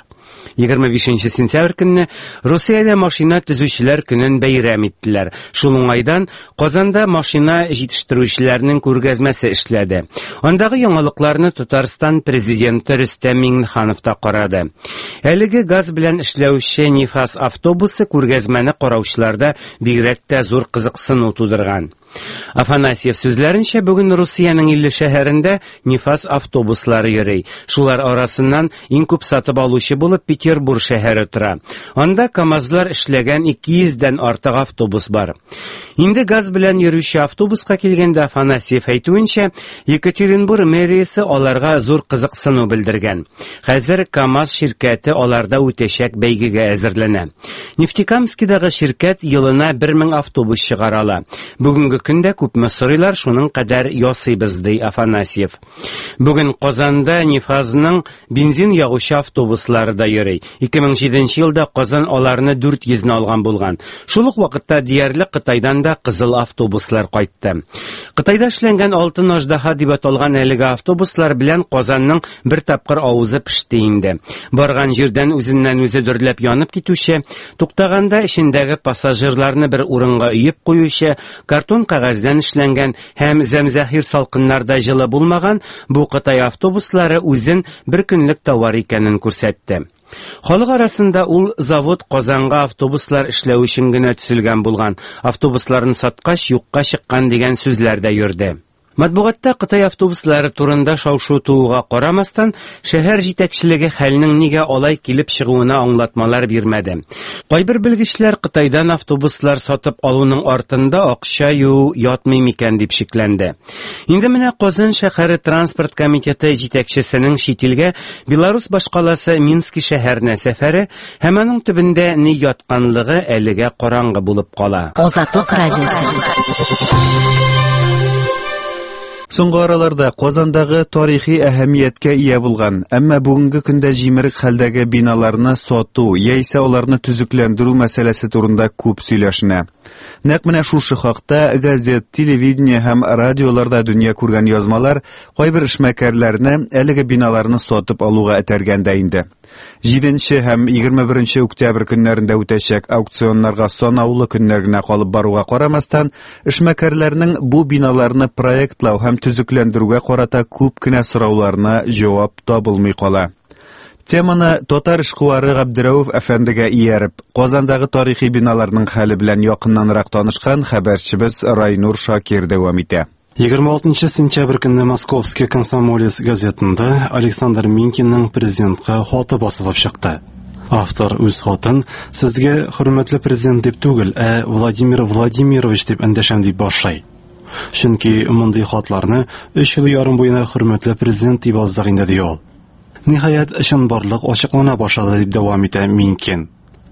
егерме бишенче сентябрь көнне Русиядә машина төзүчеләр көнен бәйрәм иттеләр. Шул уңайдан Казанда машина җитештерүчеләрнең күргәзмәсе эшләде. Андагы яңалыкларны Татарстан президенты Рөстәм Миңнеханов та карады. Әлеге газ белән эшләүче Нефас автобусы күргәзмәне караучыларда бигрәк тә зур кызыксыну тудырган. Афанасьев сүзләренчә, бүген Русиянең илле шәһәрендә Нефас автобуслары йөри. Шулар арасыннан иң күп сатып алучы булып Петербург шәһәре тора. Анда КАМАЗлар эшләгән ике йөздән артык автобус бар. Инде газ белән йөрүче автобуска килгәндә, Афанасьев әйтүенчә, Екатеринбург мэриясе аларга зур кызыксыну белдергән. Хәзер КАМАЗ ширкәте аларда үтәчәк бәйгегә әзерләнә. Нефтекамскидагы ширкәт елына бер мең автобус чыгара. Бүгенге көндә күпме сорыйлар, шуның кадәр ясыйбыз, ди Афанасьев. Бүген Казанда Нефазның бензин ягучы автобуслары да йөри. ике мең җиденче елда Казан аларны дүрт йөзне алган булган. Шул ук вакытта диярлек Кытайдан да кызыл автобуслар кайтты. Кытайда эшләнгән алтын аждаһа дип аталган әлеге автобуслар белән Казанның бер тапкыр авызы пеште инде. Барган җирдән үзеннән үзе дөрләп янып китүче, туктаганда эчендәге пассажирларны бер урынга өеп куючы, картон кәгазьдән эшләнгән һәм зәмзәхир салкыннарда җылы булмаган бу Кытай автобуслары үзен бер көнлек товар икәнен күрсәтте. Халык арасында ул завод Казанга автобуслар эшләү өчен генә төзелгән булган, автобусларны саткач юкка чыккан дигән сүзләр дә йөрде. Матбугатта Кытай автобуслары турында шау-шу тууга карамастан, шәһәр җитәкчелеге хәлнең нигә алай килеп чыгуына аңлатмалар бирмәде. Кайбер белгечләр Кытайдан автобуслар сатып алуның артында акча юу ятмый микән дип шикләнде. Инде менә Казан шәһәре транспорт комитеты җитәкчесенең Шитилгә Беларусь башкаласы Минск шәһәренә сәфәре һәм аның төбендә ни ятканлыгы әлегә караңгы булып кала. Азатлык радиосы. Соңгы араларда Казандагы тарихи әһәмияткә ия булган, әмма бүгенге көндә җимерек хәлдәге биналарны сату яисә аларны төзекләндерү мәсьәләсе турында күп сөйләшенә. Нәкъ менә шушы хакта газет, телевидение һәм радиоларда дөнья күргән язмалар кайбер эшмәкәрләрне әлеге биналарны сатып алуга этәргән дә инде. җиденче һәм егерме беренче октябрь көннәрендә үтәчәк аукционнарга санаулы көннәр генә калып баруга карамастан, эшмәкәрләрнең бу биналарны проектлау һәм төзекләндерүгә карата күп кенә сорауларына җавап табылмый кала. Теманы татар эшкуары Габдрәүф әфәндегә ияреп, Казандагы тарихи биналарның хәле белән якыннанрак танышкан хәбәрчебез Райнур Шакир дәвам итә. егерме алтынчы сентябрь көнне Московский комсомолец газетында Александр Минкинның президентка хаты басылып чыкты. Автор үз хатын "Сезгә хөрмәтле президент" дип түгел, ә Владимир Владимирович дип эндәшәм дип башлый. Чөнки мондый хатларны өч ел ярым буена хөрмәтле президент дип аздык инде ди ул. Ниһаять эшен барлык ачыклана башлады дип дәвам итә Минкин.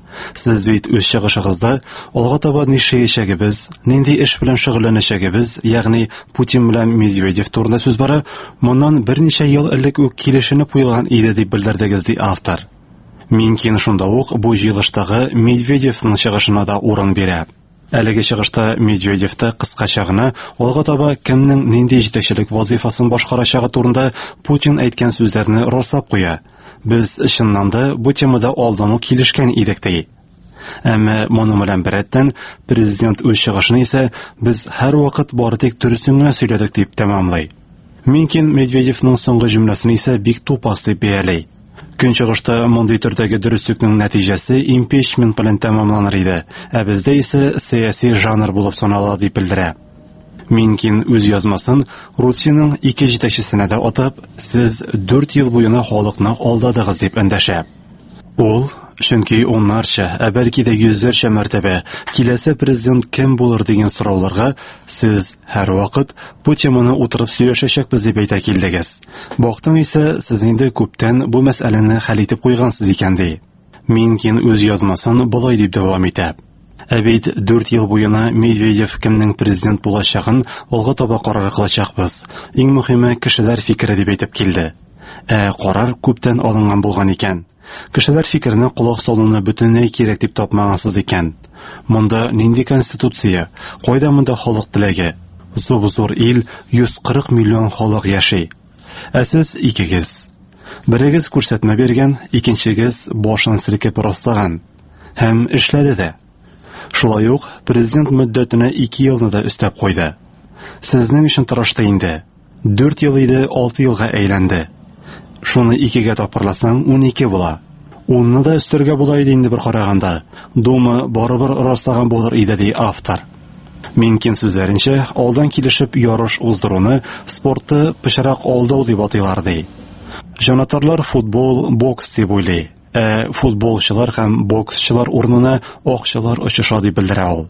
Сез бит үз чыгышыгызда алга таба нишәячәгебез, нинди эш белән шөгыльләнәчәгебез, ягъни Путин белән Медведев турында сүз бара, моннан берничә ел элек үк килешенеп куелган иде дип белдердегез ди автор. Минкин шунда ук бу җыелыштагы Медведевның чыгышына да урын бирә. Әлеге чыгышта Медведевта кыскача гына алга таба кемнең нинди җитәкчелек вазифасын башкарачагы турында Путин әйткән сүзләрне раслап куя. Без чыннан да бу темада алдан ук килешкән идек ди. Әмма моның белән берәттән президент үз чыгышын исә без һәр вакыт бары тик дөресен генә сөйләдек дип тәмамлый. Минкин Медведевның соңгы җөмләсен исә бик тупас дип бәяләй. Көнчыгышта мондый төрдәге дөреслекнең нәтиҗәсе импичмент белән тәмамланыр иде, ә бездә исә сәяси жанр булып санала дип белдерә. Минкин үз язмасын Русиянең ике җитәкчесенә дә атап, сез дүрт ел буена халыкны алдадыгыз дип эндәшә. Ул, чөнки оннарча, ә бәлки дә йөзләрчә мәртәбә киләсе президент кем булыр дигән сорауларга сез һәр вакыт бу теманы утырып сөйләшәчәкбез дип әйтә килдегез. Бактың исә сез инде күптән бу мәсьәләне хәл итеп куйгансыз икән ди. Минкин үз язмасын болай дип дәвам итә. Ә бит дүрт ел буена Медведев кемнең президент булачагын алга таба карар кылачакбыз. Иң мөһиме кешеләр фикере дип әйтеп килде. Ә карар күптән алынган булган икән. Кешеләр фикеренә кулак салуны бөтенләй кирәк дип тапмагансыз икән. Монда нинди конституция, кайда монда халык теләге? Зур-зур ил, йөз кырык миллион халык яши. Ә сез икегез. Берегез күрсәтмә биргән, икенчегез башын селкеп растаган. Һәм эшләде дә. Шулай ук президент мөддәтенә ике елны да өстәп куйды. Сезнең өчен тырышты инде. Дүрт ел иде, алты елга әйләнде. Шуны икегә тапырласаң, унике була. Унны да өстәргә була иде инде бер караганда. Дума барыбер растаган булыр иде, ди автор. Минкин сүзләренчә, алдан килешеп ярыш уздыруны спортты пычрак алдау дип атыйлар ди. Җанатарлар футбол, бокс дип уйлый. Ә футболчылар һәм боксчылар урынына акчалар очыша дип белдерә ул.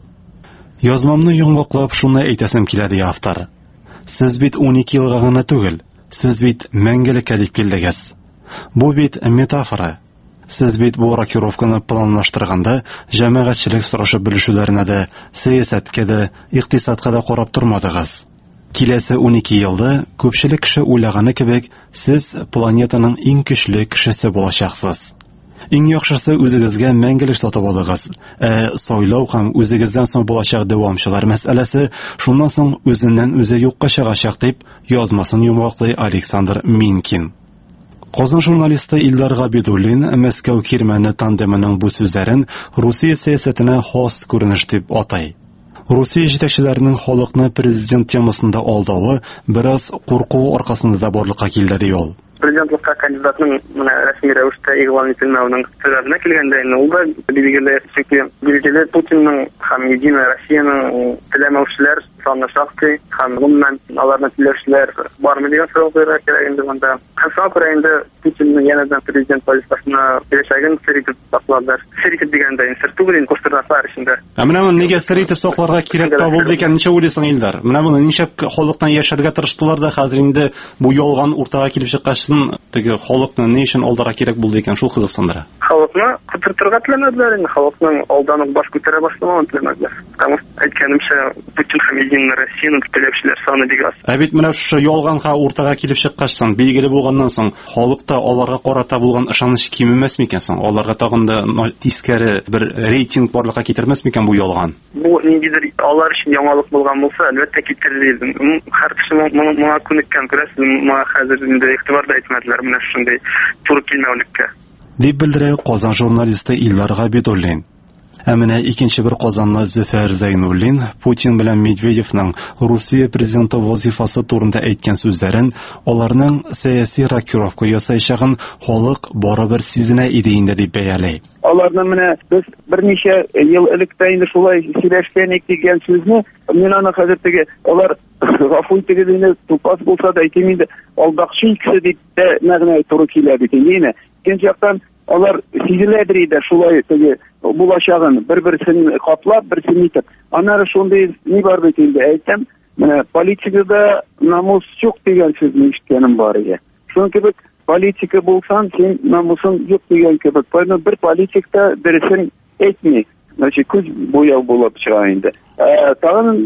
Язмамны йомгаклап шуны әйтәсем килә, ди автор. Сез бит унике елга гына түгел, сез бит мәңгелеккә дип килдегез. Бу бит метафора. Сез бит бу рокировканы планлаштырганда җәмәгатьчелек сорашып белешүләренә дә, сәясәткә дә, икътисадка да карап тормадыгыз. Киләсе унике елда күпчелек кеше уйлаганы кебек, сез планетаның иң көчле кешесе булачаксыз. Иң яхшысы үзегезгә мәңгелек сатып алыгыз. Ә сайлау һәм үзегездән соң булачак дәвамчылар мәсьәләсе шуннан соң үзеннән үзе юкка чыгачак дип язмасын йомгаклый Александр Минкин. Казан журналисты Илдар Габидуллин Мәскәү Кирмәне тандемының бу сүзләрен Русия сәясәтенә хас күренеш дип атай. Русия җитәкчеләренең халыкны президент темасында алдавы бераз курку аркасында да барлыкка килде, ди ул. Президентлыкка кандидатның менә рәсми рәвештә игълан ителмәүнең сәбәбенә килгәндә, ул да билгеле, чөнки билгеле Путинның һәм Единая Россиянең теләмәүчеләр саны шактый, һәм гомумән аларны теләүчеләр бармы дигән сорау куярга кирәк инде монда. Һәм шуңа күрә инде Путинның янәдән президент позициясына киләчәген сиритеп саклаулар. Сиритеп дигәндә инде түгел, куштырнаклар эчендә. Ә менә моны нигә сиритеп сакларга кирәк табылды икән, ничә уйлыйсың, Илдар? Менә моны ничек халыктан яшәргә тырыштылар да, хәзер инде бу ялган уртага килеп чыккачын, теге халыкны ни өчен алдарга кирәк булды икән, шул кызыксындыра. Халыкны кытыртырга теләмәделәр инде, халыкның алдан ук баш күтәрә башламавын теләмәделәр. Потому что әйткәнемчә, Путин һәм Единая Россияның теләүчеләр саны бик аз. Ә бит менә шушы ялганга уртага килеп чыккачсан, билгеле булганнан соң, халыкта аларга карата булган ышаныч кимемәс микән соң? Аларга тагын да тискәре бер рейтинг барлыкка китермәс микән бу ялган? Бу ниндидер алар өчен яңалык булган булса, әлбәттә китерер иде. Һәр кеше моңа күнеккән, күрәсез, моңа хәзер инде игътибар да итмәделәр менә шундый туры килмәүлеккә. Дип белдерә Казан журналисты Илдар Габидуллин. Ә менә икенче бер Казанлы Зөфәр Зайнуллин Путин белән Медведевның Русия президенты вазифасы турында әйткән сүзләрен, аларның сәяси рокировка ясаячагын халык барыбер сизенә иде инде дип бәяләй. Аларны менә без берничә ел элек тә инде шулай сөйләшкән дигән сүзне, мин аны хәзер теге алар гафу итегез инде тупас булса да әйтим инде, алдакчы икесе дип тә мәгънә туры килә бит инде. Икенче яктан алар сизеләдер иде шулай теге булачагын бер-берсен каплап, берсен итеп. Аннары шундый ни бар бит инде әйтәм, менә политикада намус юк дигән сүзне ишеткәнем бар иде. Шуның кебек политика булсаң, син намусын юк дигән кебек. Бу бер политикта берсен әйтми, значит, күз буяу булып чыга инде. Э, тагын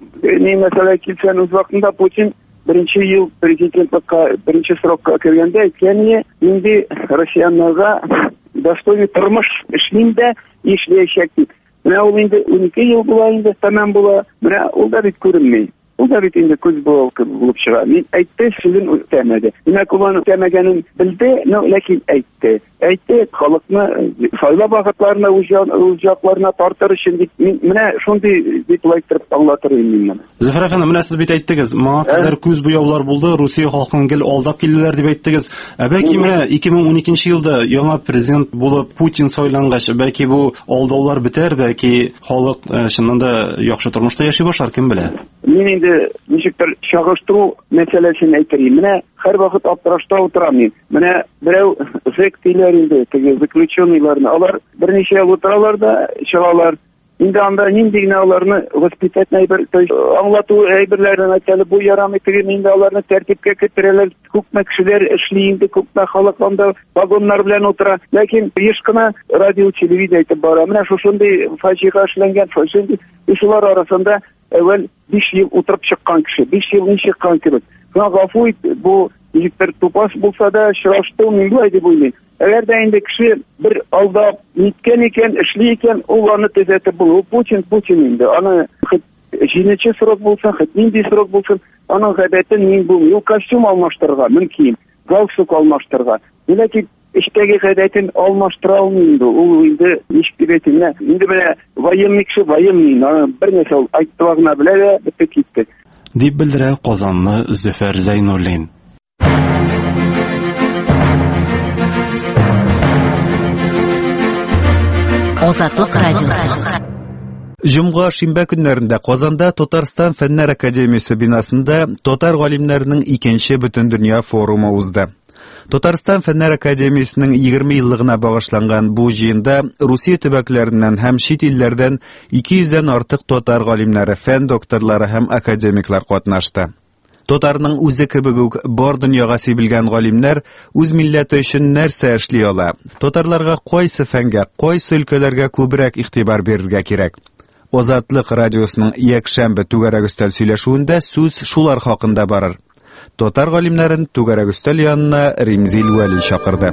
ни мәсьәлә килсән, үз вакытында Путин беренче ел президентлыкка, беренче срокка кергәндә әйткән, инде россияннарга достойный тормыш эшлимдә эшләячәк дип. Менә ул инде унике ел була инде, тәмам була. Менә ул да бит күренми. Ул да бит инде күз булып чыга. Мин әйтте, сүзен үтәмәде. Димәк, ул аны үтәмәгәнен белде, но ләкин әйтте. Әйтте, халыкны сайлау вакытларына уҗакларына тартыр өчен дип, менә шундый дип лайктырып аңлатыр инде. Зөфәр әфәнде, менә сез бит әйттегез, моңа кадәр күз буяулар булды, Русия халкын гел алдап килделәр дип әйттегез. Ә бәлки менә ике мең уникенче елда яңа президент булып Путин сайлангач, бәлки бу алдаулар бетәр, бәлки халык чыннан да яхшы тормышта яши башлар, кем белә. Мин инде ничектер чагыштыру мәсьәләсен әйтәм. Менә һәр вакыт аптырашта утырам мин. Менә берәү зэк диләр инде, теге заключенныйларны. Алар берничә ел утыралар да чыгалар. Инде анда нинди генә аларны воспитательный бер аңлату әйберләрен әйтәләр, бу ярамый, теге инде аларны тәртипкә китерәләр. Күпме кешеләр эшли инде, күпме халык анда вагоннар белән утыра. Ләкин еш кына радио, телевидение әйтеп бара. Менә шушындый фаҗига эшләнгән, шушындый эшләр арасында әввәл биш ел утырып чыккан кеше, биш ел ни чыккан кебек. Шуңа гафу ит, бу ничектер тупас булса да чыраштыру мөмкин дип уйлыйм. Әгәр дә инде кеше бер алдап ниткән икән, эшли икән, ул аны төзәтеп булу. Путин, Путин инде. Аны җиненче срок булса, нинди срок булсын, аның гадәтен мин булмый. Ул костюм алмаштырырга мөмкин. галстук алмаштырга. Ләкин эштәге гадәтен алмаштыра алмый инде. Ул инде ничек әйтергә? Инде менә военный кеше военный, бер нәрсә айтты гына белә дә бетеп китте. Дип белдерә Казанны Зөфәр Зәйнуллин. Азатлык радиосы. Җомга шимбә көннәрендә Казанда Татарстан Фәннәр академиясе бинасында татар галимнәренең икенче Бөтендөнья форумы узды. Татарстан Фәннәр академиясенең егерме еллыгына багышланган бу җыенда Русия төбәкләреннән һәм чит илләрдән ике йөздән артык татар галимнәре, фән докторлары һәм академиклар катнашты. Татарның үзе кебек үк бар дөньяга сибелгән галимнәр үз милләте өчен нәрсә эшли ала? Татарларга кайсы фәнгә, кайсы өлкәләргә күбрәк игътибар бирергә кирәк? Азатлык радиосының якшәмбе түгәрәк өстәл сөйләшүендә сүз шулар хакында барыр. Татар галимнәрен түгәрәк өстәл янына Римзил Вәли чакырды.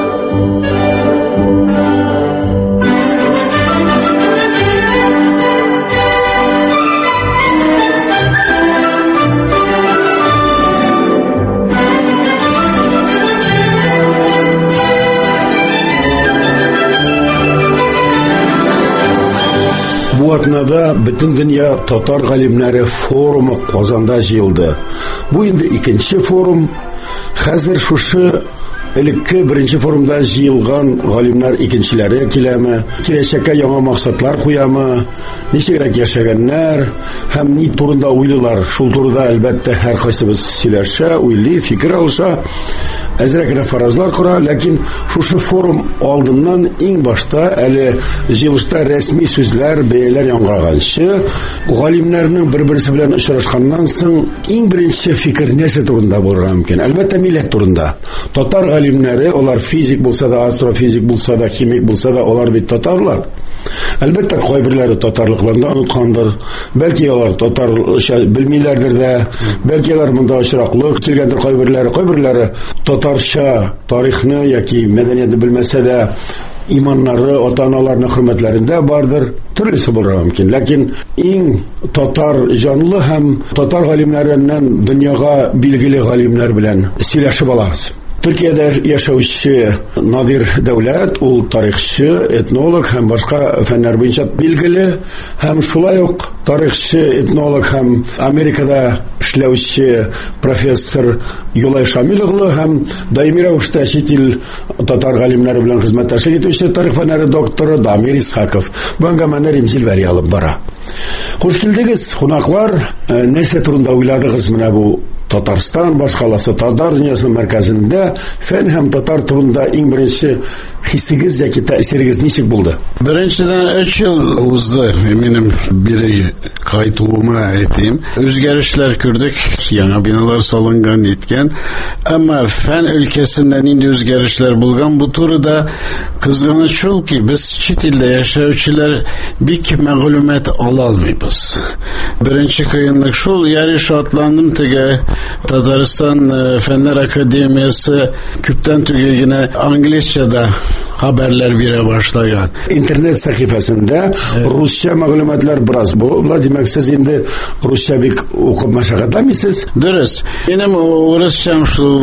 Бу атнада Бөтендөнья татар галимнәре форумы Казанда җыелды. Бу инде икенче форум. Хәзер шушы элекке беренче форумда җыелган галимнәр икенчеләре киләме, киләчәккә яңа максатлар куямы, ничегрәк яшәгәннәр һәм ни турында уйлыйлар. Шул турыда әлбәттә һәр кайсыбыз сөйләшә, уйлый, фикер алыша. Әзрәк генә фаразлар кора, ләкин шушы форум алдыннан иң башта әле җыелышта рәсми сүзләр, бәяләр яңгыраганчы, галимнәрнең бер-берсе белән очрашканнан соң иң беренче фикер нәрсә турында булырга мөмкин? Әлбәттә милләт турында. Татар галимнәре, алар физик булса да, астрофизик булса да, химик булса да, алар бит татарлар. Әлбәттә кайберләре татарлыкларын да оныткандыр. Бәлки алар татарча белмиләрдер дә, бәлки алар монда очраклык килгәндер кайберләре, кайберләре татарча тарихны яки мәдәниятне белмәсә дә иманнары, ата-аналарының хөрмәтләрендә бардыр. Төрлесе булырга мөмкин. Ләкин иң татар җанлы һәм татар галимнәреннән дөньяга билгеле галимнәр белән сөйләшеп алабыз. Төркиядә яшәүче Надир Дәүләт, ул тарихчы, этнолог һәм башка фәннәр буенча билгеле, һәм шулай ук тарихчы, этнолог һәм Америкада эшләүче профессор Юлай Шамил углы һәм даими рәвештә чит ил татар галимнәре белән хезмәттәшлек итүче тарих фәннәре докторы Дамир Исхаков. Бу әңгәмәне Римзил Вәли алып бара. Хуш килдегез, кунаклар. Нәрсә турында уйладыгыз менә бу Татарстан башкаласы татар дөньясының мәркәзендә фән һәм татар турында иң беренче хисегез яки тәэсирегез ничек булды? Беренчедән өч ел узды. Минем бире кайтуыма әйтим. Үзгәрешләр күрдек, яңа биналар салынган иткән. Әмма фән өлкәсендә нинди үзгәрешләр булган, бу турыда кызганыч шул ки, без чит илдә яшәүчеләр бик мәгълүмат ала алмыйбыз. Беренче кыенлык шул, ярый шатландым теге Татарстан Фәннәр академиясе күптән түгел генә англиччада хәбәрләр бирә башлаган. Интернет сәхифәсендә русча мәгълүматлар бераз була, димәк сез инде русча бик укып мәшәкатьләмисез? Дөрес. Минем урысчам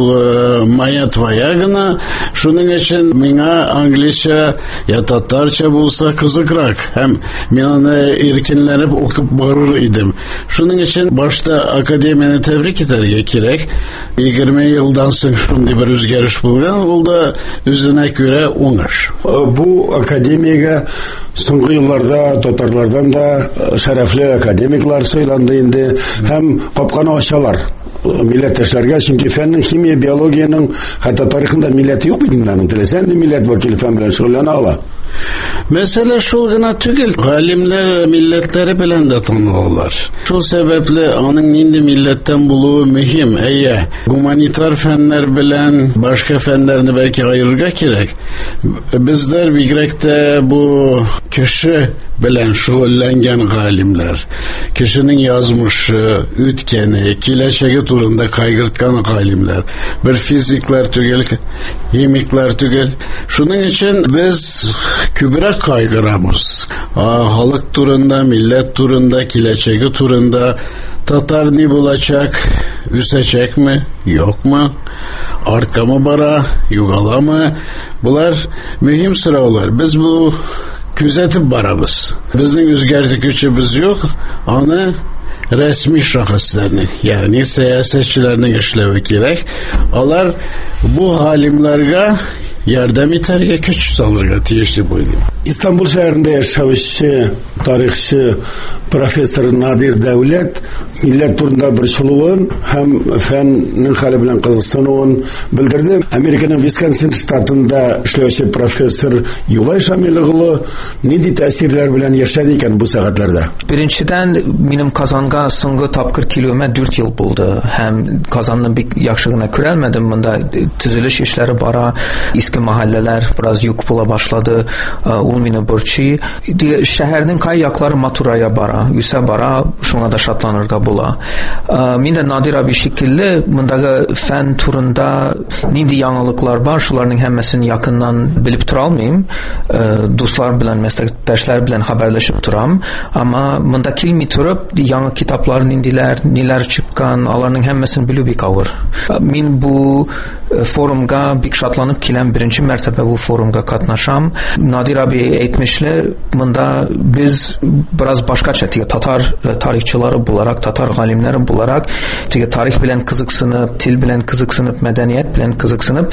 шул моя твоя гына, шуның өчен миңа англичча я татарча булса кызыкрак, һәм мин аны иркенләнеп укып барыр идем. Шуның өчен башта академияны тәбрик итәргә кирәк. егерме елдан соң шундый бер үзгәреш булган, ул да үзенә күрә уңыш. Бу академиягә соңгы елларда татарлардан да шәрәфле академиклар сайланды инде, һәм капканы ачалар милләттәшләргә, чөнки фәннең, химия, биологияның, хәтта тарихында милләте юк бит инде, теләсәң дә милләт вәкиле фән белән шөгыльләнә ала. Мәсьәлә шул гына түгел, галимнәр милләтләре белән дә танылалар. Шул сәбәпле аның нинди милләттән булуы мөһим. Әйе, гуманитар фәннәр белән башка фәннәрне бәлки аерырга кирәк. Бездә бигрәк тә бу кеше белән шөгыльләнгән галимнәр, кешенең язмышы, үткәне, киләчәге турында кайгырткан галимнәр, бер физиклар түгел, химиклар түгел. Шуның өчен без күбрәк кайгырабыз. Халык турында, милләт турында, киләчәге турында. Татар ни булачак, үсәчәкме, юкмы? арткамы бара, югаламы? Булар мөһим сораулар. Без бу күзәтеп барабыз. Безнең үзгәртү көчебез юк, аны рәсми шәхесләрнең, ягъни сәясәтчеләрнең эшләве кирәк. Алар бу галимларга ярдәм итәргә, көч салырга тиеш дип уйлыйм. İstanbul şəhərində yaşamışçı, tarixçi professor Nadir Dövlət millət turunda bir şuluğun həm fənnin xəli bilən qızıqsınığın bildirdi. Amerikanın Wisconsin ştatında işləyişi professor Yulay Şamiloğlu nindi təsirlər bilən yaşadı ikən bu saatlarda? Birinciden benim Kazan'a soňgy tapkır kilomə dört yıl buldu. Hem Kazan'ın bir yaxşılığına körəlmədim. Bunda tüzülüş işleri bara, eski mahalleler biraz yük bula başladı. Ул мине борчый. Шәһәрнең кай яклары Матурая бара, үсә бара, шуңа да шатланырга була. Мин дә Надир аби шикелле мондагы фән турында нинди яңалыклар бар, шуларның һәммәсен якыннан белеп тора алмыйм. Дуслар белән, мәсләктәшләр белән хәбәрләшеп торам, әмма монда килми торып, яңа китаплар ниндиләр, ниләр чыккан, аларның һәммәсен белү бик авыр. Мин бу форумга бик шатланып киләм, беренче мәртәбә бу форумга катнашам. Надир аби әйтмешле, монда без biraz башкача, теге татар тарихчылары буларак, татар галимнәре буларак, теге тарих белән кызыксынып, тил белән кызыксынып, мәдәният белән кызыксынып,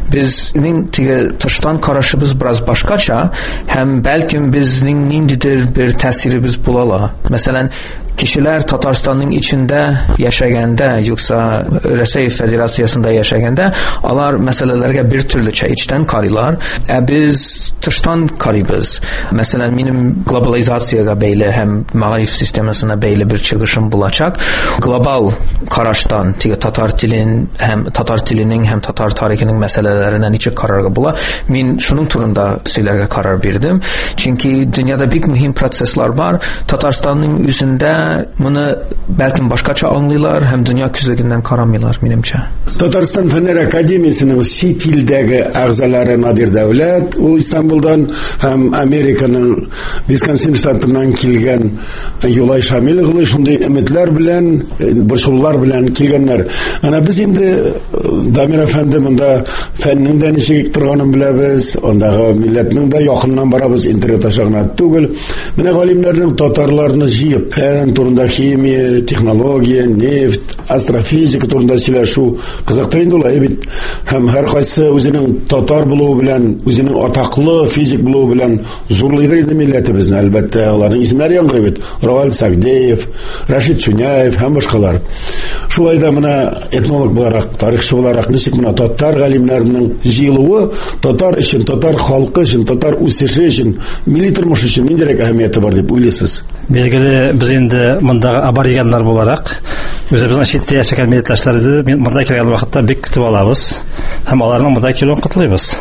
безнең теге тыштан карашыбыз biraz башкача, һәм бәлкем безнең ниндидер бер тәэсиребез булала. Мәсәлән, kişiler Tataristan'ın içinde yaşaganda, yoksa Rusya Federasyasında yaşaganda, alar meselelerge bir türlüçe içten karılar. E biz tıştan karıyız. Mesela benim globalizasyaya beyle hem mağarif sistemasına beyle bir çıkışım bulacak. Global karaştan, Tatar dilinin hem Tatar dilinin hem Tatar tarihinin meselelerinden içe kararga bula. Min şunun turunda söylerge karar verdim. Çünkü dünyada büyük mühim prosesler var. Tataristan'ın yüzünde bunu belki başkaça anlıyorlar, hem dünya küzlüğünden karamıyorlar menimçe. Tataristan Fenler Akademiyasının Sitildəgi əğzaları Nadir Dövlət, o İstanbul'dan hem Amerika'nın Wisconsin ştatından kilgen Yulay Şamiloğlu, şunday ümitler bilen, bursullar bilen kilgenler. Ana biz indi Damir Efendi bunda fennin de nişek turganın bilebiz, ondağı milletinin de yakından barabız internet aşağına tugul. Mine galimlerinin Tatarlarını jiyip, fen turunda химия, технология, нефть, астрофизика турында сөйләшү кызыктыр инде ул. Бит һәм һәр кайсы үзенең татар булуы белән, үзенең атаклы физик булуы белән зурлыйдыр инде милләтебезне. Әлбәттә, аларның исемнәре яңгырый бит. Равил Сагдеев, Рашид Чуняев һәм башкалар. Шулай да менә этнолог буларак, тарихчы буларак ничек менә татар галимнәренең җыелуы татар өчен, татар халкы өчен, татар үсеше өчен, милли тормыш өчен ниндирәк әһәмияте бар дип уйлыйсыз? Билгеле, biz инде мондагы абориганнар буларак, үзебезнең читтә яшәгән милләттәшләрне монда килгән вакытта бик көтеп алабыз һәм аларның монда килүен котлыйбыз.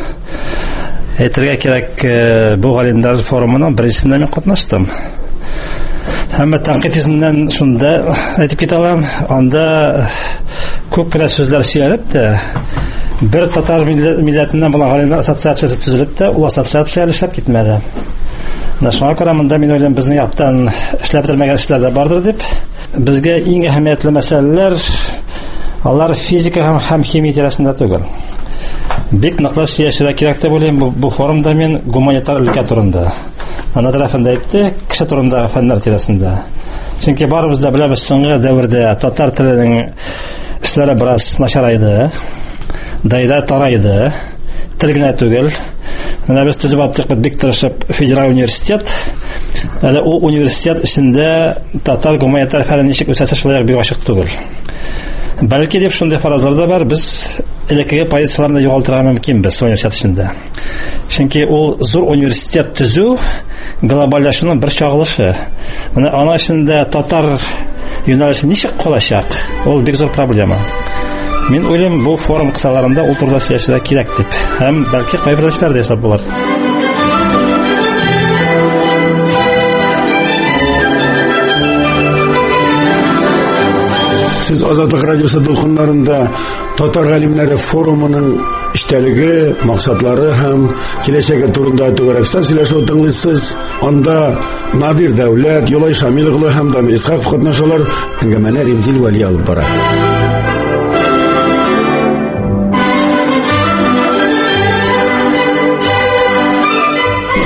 Әйтергә кирәк, бу галимнәр форумының беренчесендә мин катнаштым. Һәм тәнкыйть исеннән шунда әйтеп китә алам, анда күп кенә сүзләр сөйләп тә, бер татар милләтеннән булган галимнәр ассоциациясе төзелеп тә, ул ассоциация эшләп китмәде. Шуңа күрә монда мин уйлыйм, безнең яктан эшләп бетермәгән эшләр дә бардыр дип. Безгә иң әһәмиятле мәсьәләләр алар физика һәм, һәм химия тирәсендә түгел. Бик ныклы сөйләшергә кирәк дип уйлыйм бу форумда мин гуманитар өлкә турында. Ана тарафында әйтте, кеше турында фәннәр тирәсендә. Чөнки барыбыз да беләбез, соңгы дәвердә татар теленең эшләре бераз начарайды, даирә тарайды, тел генә түгел. Менә без төзеп аттык бик тырышып федераль университет. Әле ул университет эчендә татар гуманитар фәнен ничек үсәсе шулай бик ачык түгел. Бәлки дип шундый фаразлар да бар, biz элеккеге позицияларны югалтырга мөмкин без университет эчендә. Чөнки ул зур университет төзү глобальләшүнең бер чагылышы. Менә ана эчендә татар юнәлеше ничек калачак? Ул бик зур проблема. Мин уйлыйм, бу форум кысаларында ул турыда сөйләшергә кирәк дип. Һәм бәлки кайбер эшләр дә ясап булыр. Siz Azadlık Radyosu dolkunlarında Tatar Galimleri Forumu'nun iştəligi, maqsadları həm kiləcəyə turunda aytıb söyləşə dinləyirsiz. Onda Nadir Dövlət, Yulay Şamiloğlu həm Damir İsxaqov qatnaşırlar. Əngəməni Remzil Vəli alıb bara.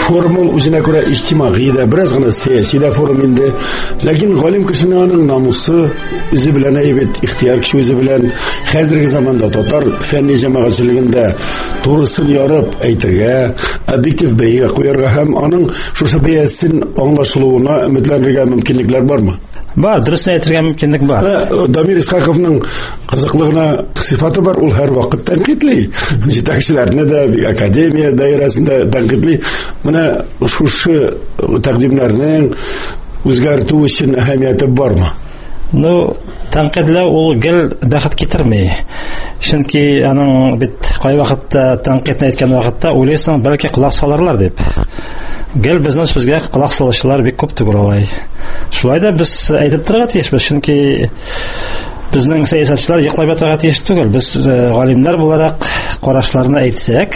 forum ул үзенә күрә иҗтимагый да, бераз гына сәяси да форум инде. Ләкин галим кешенең аның намусы үзе белән әйбәт, ихтияр кеше үзе белән хәзерге заманда татар фәнни җәмәгатьчелегендә турысын ярып әйтергә, объектив бәягә куярга һәм аның шушы бәясен аңлашылуына өметләнергә мөмкинлекләр бармы? Бар, дөресен әйтергә мөмкинлек бар. Дамир Исхаковның кызыклыгына сыйфаты бар, ул һәр вакыт тәнкыйтьли. Җитәкчеләрне дә, академия даирәсендә тәнкыйтьли. Менә шушы тәкъдимнәрнең үзгәртү өчен әһәмияте бармы? Ну, тәнкыйтьләү ул гел бәхет китерми. Чөнки аның бит кай вакытта тәнкыйтьне әйткән вакытта уйлыйсың, бәлки колак салырлар дип. Гел безнең сүзгә колак салучылар бик күп түгел алай. Шулай да без әйтеп торырга тиешбез, чөнки безнең сәясәтчеләр йоклап ятарга тиеш түгел. Без галимнәр буларак карашларны әйтсәк,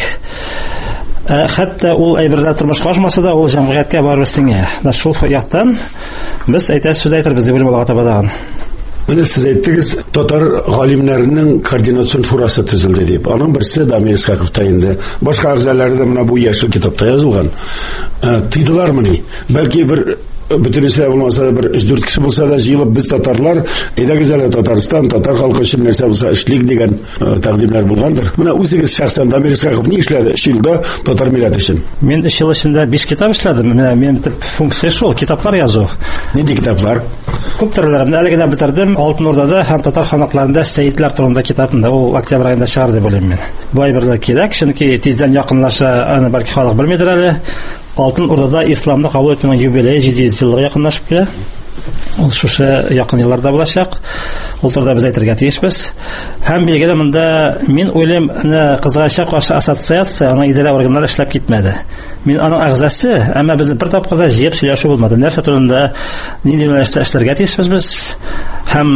хәтта ул әйберләр тормышка ашмаса да, ул җәмгыятькә барып сиңә. Да шул яктан без әйтә сүз әйтербез дип уйлыйм алга табадаган. Менә сез әйттегез, татар галимнәренең координацион шурасы төзелде дип. Аның берсе Дамир Исхаков та инде. Башка әгъзалары да менә бу яшел китапта язылган. Тыйдылармы ни? Бәлки бер бөтенесе булмаса да бер өч дүрт кеше булса да җыелып, без татарлар, әйдәгез әле Татарстан, татар халкы өчен нәрсә булса эшлик дигән тәкъдимнәр булгандыр. Менә үзегез шәхсән Дамир Исхаков ни эшләде өч елда татар милләте өчен? Мин өч ел эчендә биш китап эшләдем. Менә минем төп функция шул, китаплар язу. Нинди китаплар? Күп төрләрен әле генә бетердем. Алтын Урдада һәм татар ханакларында сәйетләр турында китапны, ул октябрь аенда чыгарды дип уйлыйм мин. Бу әйберләр кирәк, чөнки тиздән якынлаша, аны бәлки халык белмидер әле. Алтын Урдада исламны кабул итүнең юбилее җиде йөз еллыгы якынлашып килә. Ул шушы якын елларда булачак. Ул турыда без әйтергә тиешбез. Һәм билгеле монда мин уйлыйм, кызгача каршы ассоциация аның идарә органнары эшләп китмәде. Мин аның әгъзасы, әмма без бер тапкырда җыеп сөйләшү булмады. Нәрсә турында нинди юнәлештә эшләргә тиешбез без? Һәм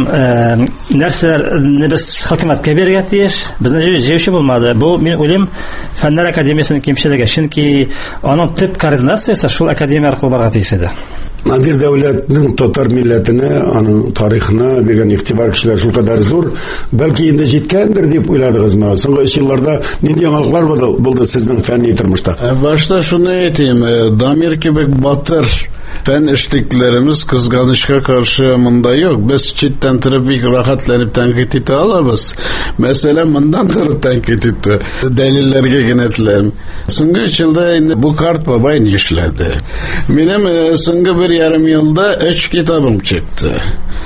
нәрсәләрне без хөкүмәткә бирергә тиеш? Безне җыючы булмады. Бу мин уйлыйм фәннәр академиясенең кимчелеге, чөнки аның төп координациясе шул академия аркылы барырга тиеш иде. Надир дәүләтнең татар милләтенә, аның тарихына биргән игътибар кешеләр шул кадәр зур, бәлки инде җиткәндер дип уйладыгызмы? Соңгы өч елларда нинди яңалыклар булды сезнең фәнни тормышта? Башта шуны әйтим, Дамир кебек батыр фән эшлекләребез кызганычка каршы монда юк. Без читтән торып бик рәхәтләнеп тәнкыйть итә алабыз. Мәсәлән, мондан торып тәнкыйть итә. Дәлилләргә генә теләм. Соңгы өч елда инде бу карт бабай ни эшләде. Минем соңгы бер ярым елда өч китабым чыкты.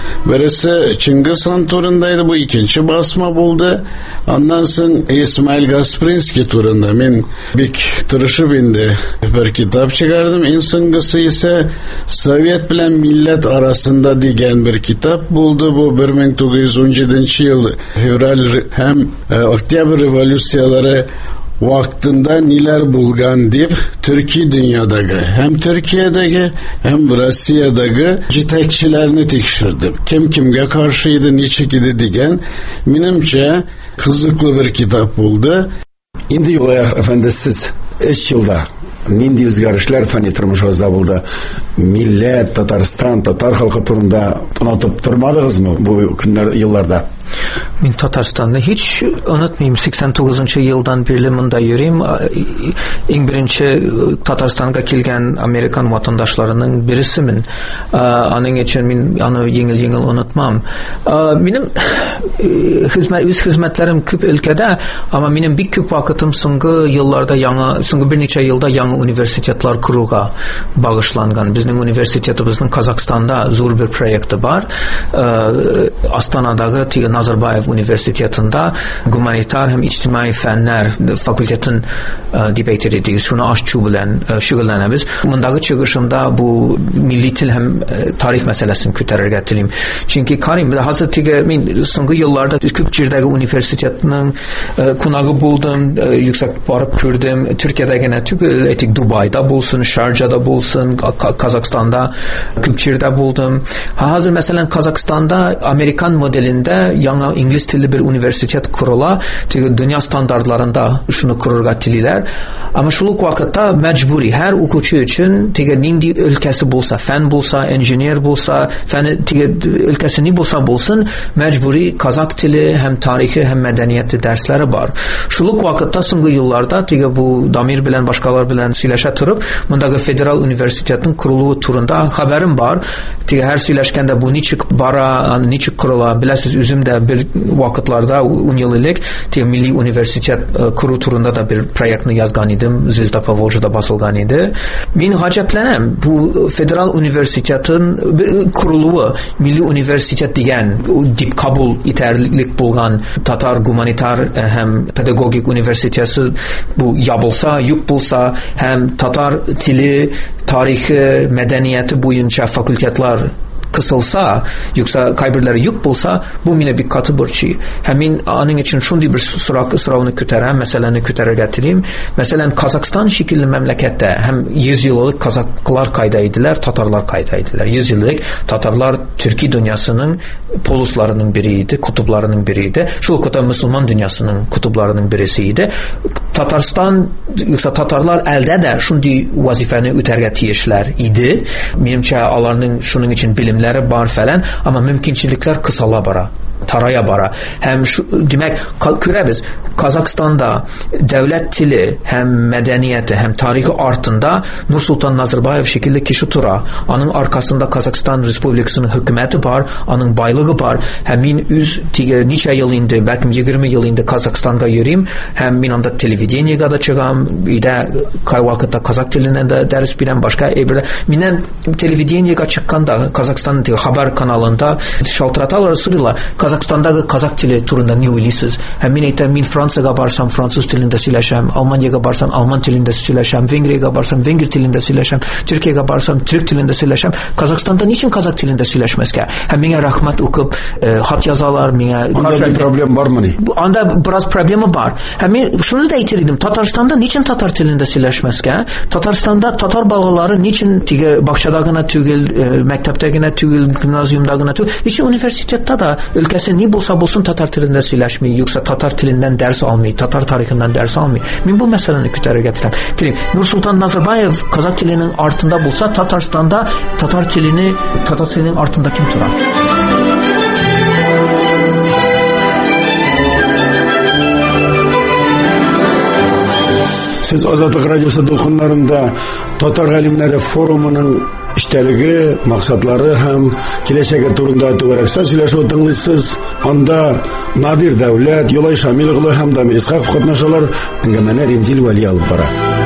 Берсе Чингис хан турында иде, бу икенче басма булды. Аннан соң Исмаил Гаспринский турында мин бик тырышып инде бер китап чыгардым. Иң соңгысы исә Совет белән милләт арасында дигән бер китап булды. Бу бер мең тугыз йөз ун җиденче ел февраль һәм октябрь революциялары вакытында ниләр булган дип Төрки дөньядагы һәм Төркиядәге һәм Россиядәге җитәкчеләрне тикшердем. Кем кемгә каршы иде, ничек иде дигән минемчә кызыклы бер китап булды. Инде юлая әфәндесез өч елда нинди үзгәрешләр фәнни тормышыгызда булды? Милләт, Татарстан, татар халкы турында онытып тормадыгызмы бу көннәр, елларда? Мин Татарстанны һич онытмыйм. сиксән тугызынчы елдан бирле монда йөрим. Иң беренче Татарстанга килгән американ ватандашларының берисемен. Аның өчен мин аны еңел-еңел онытмам. Минем хезмәт үз хезмәтләрем күп өлкәдә, ама минем бик күп вакытым соңгы елларда яңа, соңгы берничә елда яңа университетлар kuruга багышланган. Безнең университетыбызның Казакстанда зур бер проекты бар. Астанадагы Назарбаев университетында гуманитар һәм иҗтимаи фәннәр факультетын дип әйтер идек. Шуны ачу белән шөгыльләнәбез. Мондагы чыгышымда бу милли тел һәм тарих мәсьәләсен күтәрергә телим. Чөнки Карим белән хәзер теге мин соңгы елларда күп җирдәге университетның кунагы булдым, yüksek барып күрдем. Türkiye'de генә түгел, әйтик Дубайда булсын, Шарджада булсын, Казахстанда күп җирдә булдым. Хәзер мәсәлән Казахстанда Американ моделендә яңа инглиз телле бер университет корыла. Теге дөнья стандартларында шуны корырга телиләр. Әмма шул ук вакытта мәҗбүри һәр укучы өчен теге нинди өлкәсе булса, фән булса, инженер булса, фән теге өлкәсе ни булса булсын, мәҗбүри казак теле һәм тарихы һәм мәдәнияте дәресләре бар. Шул ук вакытта соңгы елларда теге бу Дамир белән башкалар белән сөйләшә торып, мондагы федераль университетның kuruluğu турында хәбәрем бар. Теге һәр сөйләшкәндә бу ничек бара, ничек корыла, беләсез, үзем дә бер вакытларда ун ел элек теге милли университет kurу турында да бер проектны язган идем, Звезда Поволжьеда басылган иде. Мин гаҗәпләнәм. Бу федераль университетның kuruluğu, милли университет дигән дип кабул итәрлек булган татар гуманитар һәм педагогик университеты бу ябылса, юк булса, һәм татар тиле, тарихы, мәдәнияте буенча факультетлар кысылса, юкса кайберләре юк булса, бу мине бик каты борчый. Һәм мин аның өчен шундый бер сорак сорауны күтәрәм, мәсьәләне күтәрергә телим. Мәсәлән, Казахстан шикелле мәмләкәттә һәм йөз еллык казаклар кайда иделәр, татарлар кайда иделәр. йөз еллык татарлар Төрки дөньясының полусларының бире иде, кутубларының бире иде. Шул көтә мөселман дөньясының кутубларының берсе иде. Татарстан, юкса татарлар әлдә дә шундый вазифаны үтәргә тиешләр иде. Минемчә, аларның шуның өчен билем бар фәлән, amma mümkünçilikler kısala bara, taraya bara. Hem şu, demek görəbiz, Kazakstanda devlet tili hem medeniyeti hem tarihi artında Nursultan Nazarbayev şekilde kişi tura. Anın arkasında Kazakistan Respublikasının hükümeti var, anın baylığı var. Hem min üz tige niçe yıl indi, belki yirmi yıl indi Kazakistan'da yürüyüm. Hem min anda televizyonda da çıkam, bir de kay vakitte Kazak tilinden de ders bilen başka ebrede. Minen televizyonda çıkkanda Kazakistan'ın haber kanalında şaltıratalar sırıyla Kazakistan'da Kazak tili turunda ne uylisiz. Hem min eytem min Fransa'ya barsam Fransız tilinde söyleşem, Almanya'ya barsam Alman tilinde söyleşem, Vengriye'ye barsam Vengri tilinde söyleşem, Türkiye'ye barsam Türk tilinde söyleşem. Kazakistan'da niçin Kazak tilinde söyleşmezke? Hem mine rahmet okup e, hat yazalar, mine... Anda bir problem var mı? Anda biraz problemi var. Hem min şunu da itirdim. Tatarstan'da niçin Tatar tilinde söyleşmezke? Tatarstan'da Tatar balgaları niçin tige bakşadagına tügül, e, mekteptegine tügül, gimnazyumdagına tügül, niçin üniversitette da ülkesi ne bulsa bulsun Tatar tilinde söyleşmeyi, yoksa Tatar tilinden ders almayı, Tatar tarihinden ders almayı. Min bu meseleni kütere getirem. Dilim, Nursultan Nazarbayev Kazak tilinin artında bulsa, Tatarstan'da Tatar tilini, Tatar tilinin artında kim turar? Siz Azadlık Radyosu dolkunlarında Tatar Galimleri Forumu'nun iştəligi, maqsadları həm kilesəgə turunda tüvərəksdə söyləşə otınlısız. Anda Nadir Dəvlət, Yolay Şamilıqlı həm Damir İsxaq qatnaşalar əngəmənə Remzil Vəli alıb bara.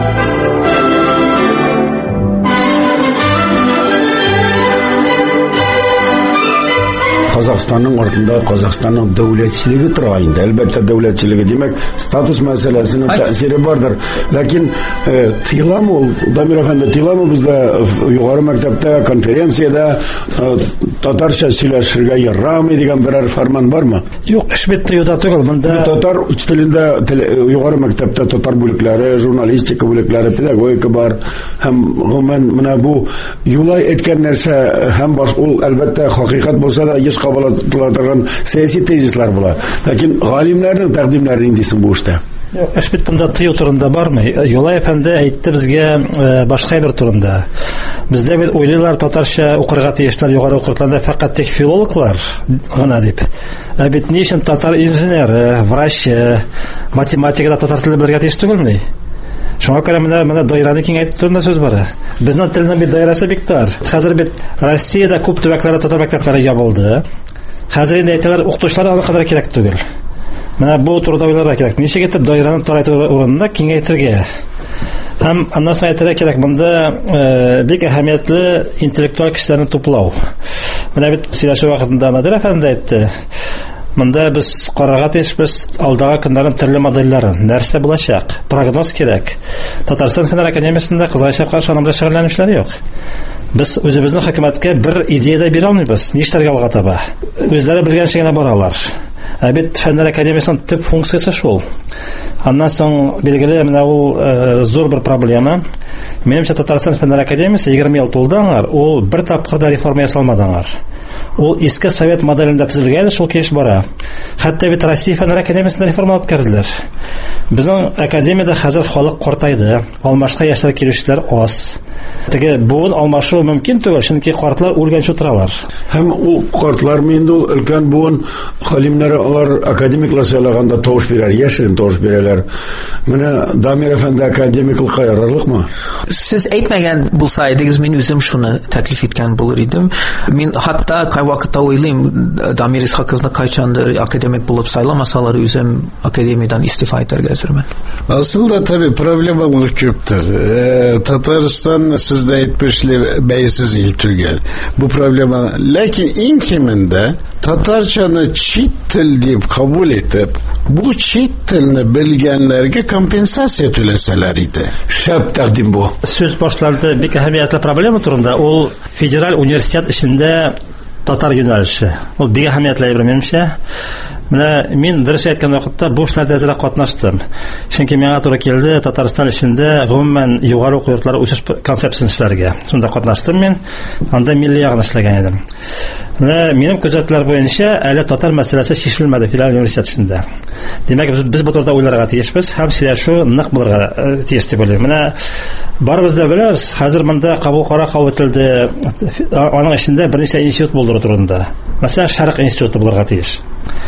Kazakistan'ın ardında Kazakistan'ın devletçiliği tırayında. Elbette devletçiliği demek status meselesinin tesiri vardır. Lakin e, Tilamol, Damir Efendi Tilamol bizde yukarı mektepte, konferansiyada e, Tatarca söyleşirge yarram edilen birer ferman var mı? Yok, işbitti yuda tügül. Bunda... Tatar tilinde yukarı mektepte Tatar bölükleri, jurnalistika bölükleri, pedagogika var. Hem men bu yolay etken nerse hem baş, ol elbette hakikat bolsa da yes kabul siyasi tezisler bula. Lakin galimlerin takdimlerini indisin bu işte. Yok, eşbit bunda tıyı turunda var mı? Yolay Efendi aytdı bizge e, başka bir turunda. Bizde bir oylular Tatarca okurga tiyişler yukarı okurtlarında fakat tek filologlar gana deyip. Ebit ne için Tatar inженері, врач, matematikada Tatar tili bilirge tiyиш tügülmey? Şuna göre mene mene dairani keng aytып turunda söz var. Bizning tilning bir dairasi biktar. Hozir bit Rossiyada ko'p tuvaklarda Tatar maktablari yopildi. Hozir endi aytlar o'qituvchilar aniq qadar kerak tugul. Mana bu turda o'ylarga kerak. Nechga ketib doirani toraytib o'rinda kengaytirga. Ham andan aytira kerak bunda e, bek ahamiyatli intellektual kishilarni to'plav. Mana bit сөйләшү vaqtida Nadir Efendi aytdi. Mında biz qarağa teşbis aldağa kunların türlü modellerin нәрсе bulacak, prognoz kerak. Tatarstan Fener Akademiyasında Qızayşap qarşı anamda şag'illanishlar yo'q. Biz o'zimizning hukumatga bir ideya da bera olmaymiz. Nishlarga alg'ataba. O'zlari bilgan shegina boralar. Abit Fener Akademiyasining tip funksiyasi shu. Ondan so'ng belgili mana u zo'r bir problema. Менимчә, Татарстан фәннәр академиясе егерме ел тулды аңар, ул бер тапкыр да реформа ясалмады аңар. Ул иске совет моделендә төзелгән, шул кеш бара. Хәтта бит Россия фәннәр академиясендә реформа үткәрделәр. Безнең академиядә хәзер халык картайды, алмашка яшьләр килүчеләр аз. Теге буын алмашу мөмкин түгел, чөнки картлар үлгәнчә утыралар. Һәм ул картлар инде ул өлкән буын галимнәре алар академиклар сайлаганда тавыш бирәр, яшерен тавыш бирәләр. Менә Дамир әфәнде академиклыкка ярарлыкмы? Сез әйтмәгән булса идегез, мин үзем шуны тәклиф иткән булыр идем. Мин хатта кай вакытта уйлыйм, Дамир Исхаковны кайчандыр академик булып сайламасалар, үзем академиядан истифа итәргә әзермен. Aslında tabii problemler köptür. Ee, Tataristan sizde etmişli beysiz il tügel. Bu problema. Lakin inkiminde Tatarçanı çit dil deyip kabul edip bu çit dilini bilgenlerge kompensasiya töleseler idi. Şəp təqdim bu. Söz başlandı bir əhamiyətli problema turunda. O federal universitet içində Tatar yönəlişi. O bir əhamiyətli ibrimimsə. Менә мин дөрес әйткән вакытта бу эшләрдә әзрәк катнаштым. Чөнки миңа туры килде Татарстан эчендә гомумән югары уку йортлары үсеш концепциясын эшләргә. Шунда катнаштым мин. Анда милли ягын эшләгән идем. Менә минем күзәтләр буенча әле татар мәсьәләсе шишелмәде федераль университетында. Димәк, без, без бу турыда уйларга тиешбез һәм сөйләшү нык булырга тиеш дип уйлыйм. Менә барыбыз да беләбез, хәзер монда кабул кара кабул ителде. Аның эчендә берничә институт булдыру турында. Мәсәлән, Шәрык институты булырга тиеш.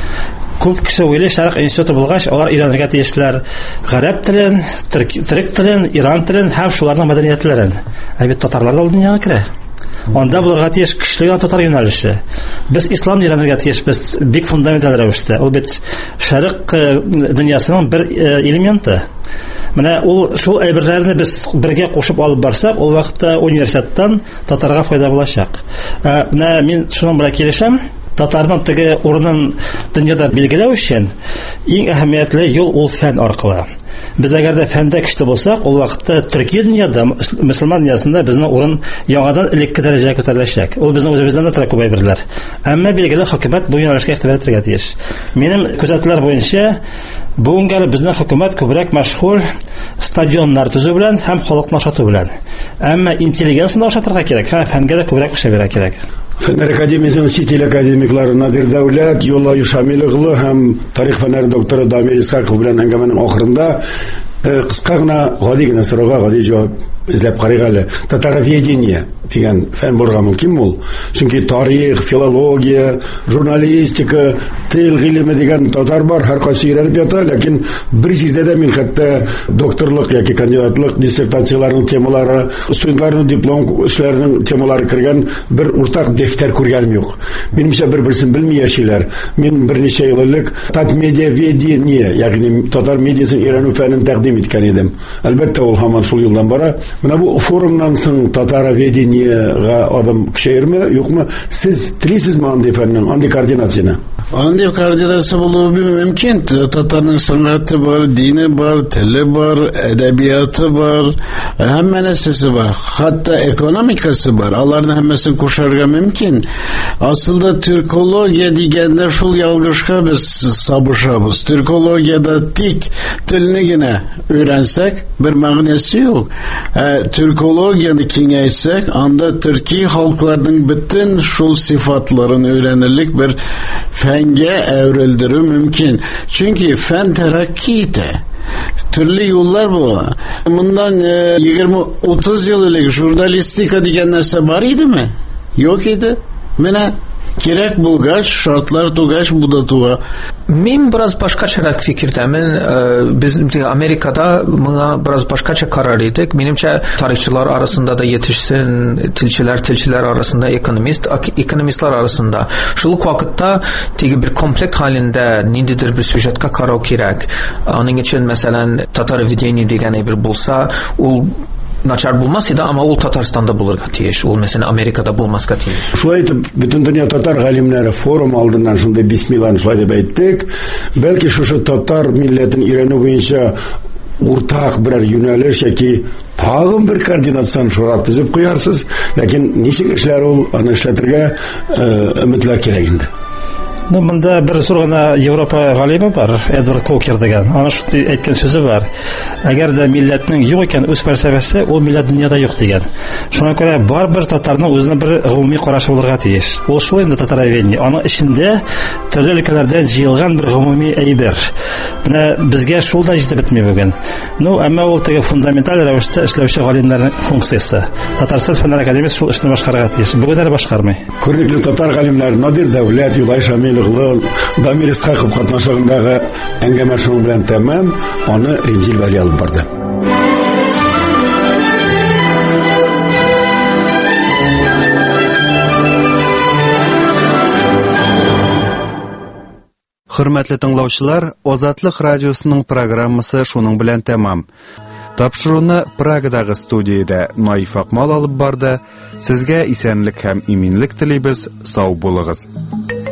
Күп кеше уйлый, Шәрык институты булгач, алар өйрәнергә тиешләр гарәп телен, төрек телен, иран телен һәм шуларның мәдәниятләрен. Ә бит татарлар да ул дөньяга керә. Анда булырга тиеш көчле татар юнәлеше. Без ислам өйрәнергә тиешбез бик фундаменталь рәвештә. Ул бит Шәрык дөньясының бер элементы. Менә ул шул әйберләрне без бергә кушып алып барсак, ул вакытта университеттан татарга файда булачак. Менә мин шуның белән килешәм. Татарның теге урынын дөньяда билгеләү өчен иң әһәмиятле юл ул фән аркылы. Без әгәр дә фәндә көчле булсак, ул вакытта Төркия дөньяда, мөселман дөньясында безнең урын яңадан элекке дәрәҗәгә күтәреләчәк. Ул безнең үзебездән дә тора күп әйберләр. Әмма билгеле хөкүмәт бу юнәлешкә игътибар итәргә тиеш. Минем күзәтүләр буенча бүгенге безнең хөкүмәт күбрәк мәшгуль стадионнар төзү белән һәм халыкны ашату белән. Әмма интеллигенцияны ашатырга кирәк, һәм фәнгә дә күбрәк эш бирә кирәк. Фәннәр академиясының ситил академиклары Надир Дәүләт, Юлай Шамилоглы һәм тарих фәннәре докторы Дамир Исхаков белән әңгәмәнең ахырында кыска гына, гади генә сорауга гади җавап эзләп карыйк әле. Татароведение дигән фән булырга мөмкин ул. Чөнки тарих, филология, журналистика, тел гыйлеме дигән татар бар, һәр кайсы өйрәнеп ята, ләкин бер җирдә дә мин хәтта докторлык яки кандидатлык диссертацияләрнең темалары, студентларның диплом эшләренең темалары кергән бер уртак дәфтәр күргәнем юк. Минемчә бер-берсен белми яшиләр. Мин берничә ел элек татмедиаведение, ягъни татар медиясын өйрәнү фәнен тәкъдим иткән идем. Әлбәттә ул һаман шул юлдан бара. Менә бу форумнан соң татароведениегә адым кешерме, юкмы? Сез телисезме андый фәннең, андый координацияны? Андый координация булуы мөмкин. Татарның сәнгате бар, дине бар, теле бар, әдәбияты бар, һәммә нәрсәсе бар. Хәтта экономикасы бар. Аларны һәммәсен кушарга мөмкин. Асылда türkologiya дигәндә шул ялгышка без сабышабыз. Türkologiyada тик телне генә өйрәнсәк, бер мәгънәсе юк. Ә türkologiyаны киңәйтсәк, анда төрки халыкларның бөтен шул сыйфатларын өйрәнерлек бер фәнгә әверелдерү мөмкин. Чөнки фән тәрәкки итә. Төрле юллар була. Мондан егерме утыз ел элек журналистика дигән нәрсә бар идеме? Юк иде. Менә кирәк булгач, шартлар тугач буда туга. Мин бераз башкачарак фикердәмен. Без Америкада моңа бераз башкача карар идек. Минемчә, тарихчылар арасында да yetişsin, телчеләр, телчеләр арасында, экономист, экономистлар арасында. Шул ук вакытта теге бер комплект халендә ниндидер бер сюжетка карау кирәк. Аның өчен, мәсәлән, татароведение дигән әйбер булса, ул начар булмас иде, ама ул Татарстанда булырга тиеш. Ул мәсәлән Америкада булмаска тиеш. Шулай итеп, бөтен дөнья татар галимнәре форум алдыннан шундай бисмилланы шулай дип әйттек. Бәлки шушы татар милләтен өйрәнү буенча уртак берәр юнәлеш яки тагын бер координацион шура төзеп куярсыз, ләкин ничек эшләр ул, аны эшләтергә өметләр кирәк инде. Ну, монда бер зур гына Европа галиме бар, Эдвард Кокер дигән. Аны шундый әйткән сүзе бар. Әгәр дә милләтнең юк икән үз фәлсәфәсе, ул милләт дөньяда юк дигән. Шуңа күрә барбер татарның үзенең бер гомуми карашы булырга тиеш. Ул шул инде татароведение. Аның эчендә төрле өлкәләрдән җыелган бер гомуми әйбер. Менә безгә шул да җитеп бетми бүген. Ну, әмма ул теге фундаменталь рәвештә эшләүче галимнәрнең функциясе. Татарстан фәннәр академиясе шул эшне башкарырга тиеш. Бүген әле башкармый. Күренекле татар галимнәр Надир Дәүләт, Юлай Шамиловлы, Дамир Исхаков катнашыгындагы әңгәмә шуның белән тәмам, аны Римзил Вәли алып барды. Хөрмәтле тыңлаучылар, Азатлык радиосының программасы шуның белән тәмам. Тапшыруны Прагадагы студиядә Наиф Акмал алып барды. Сезгә исәнлек һәм иминлек телибез. Сау булыгыз.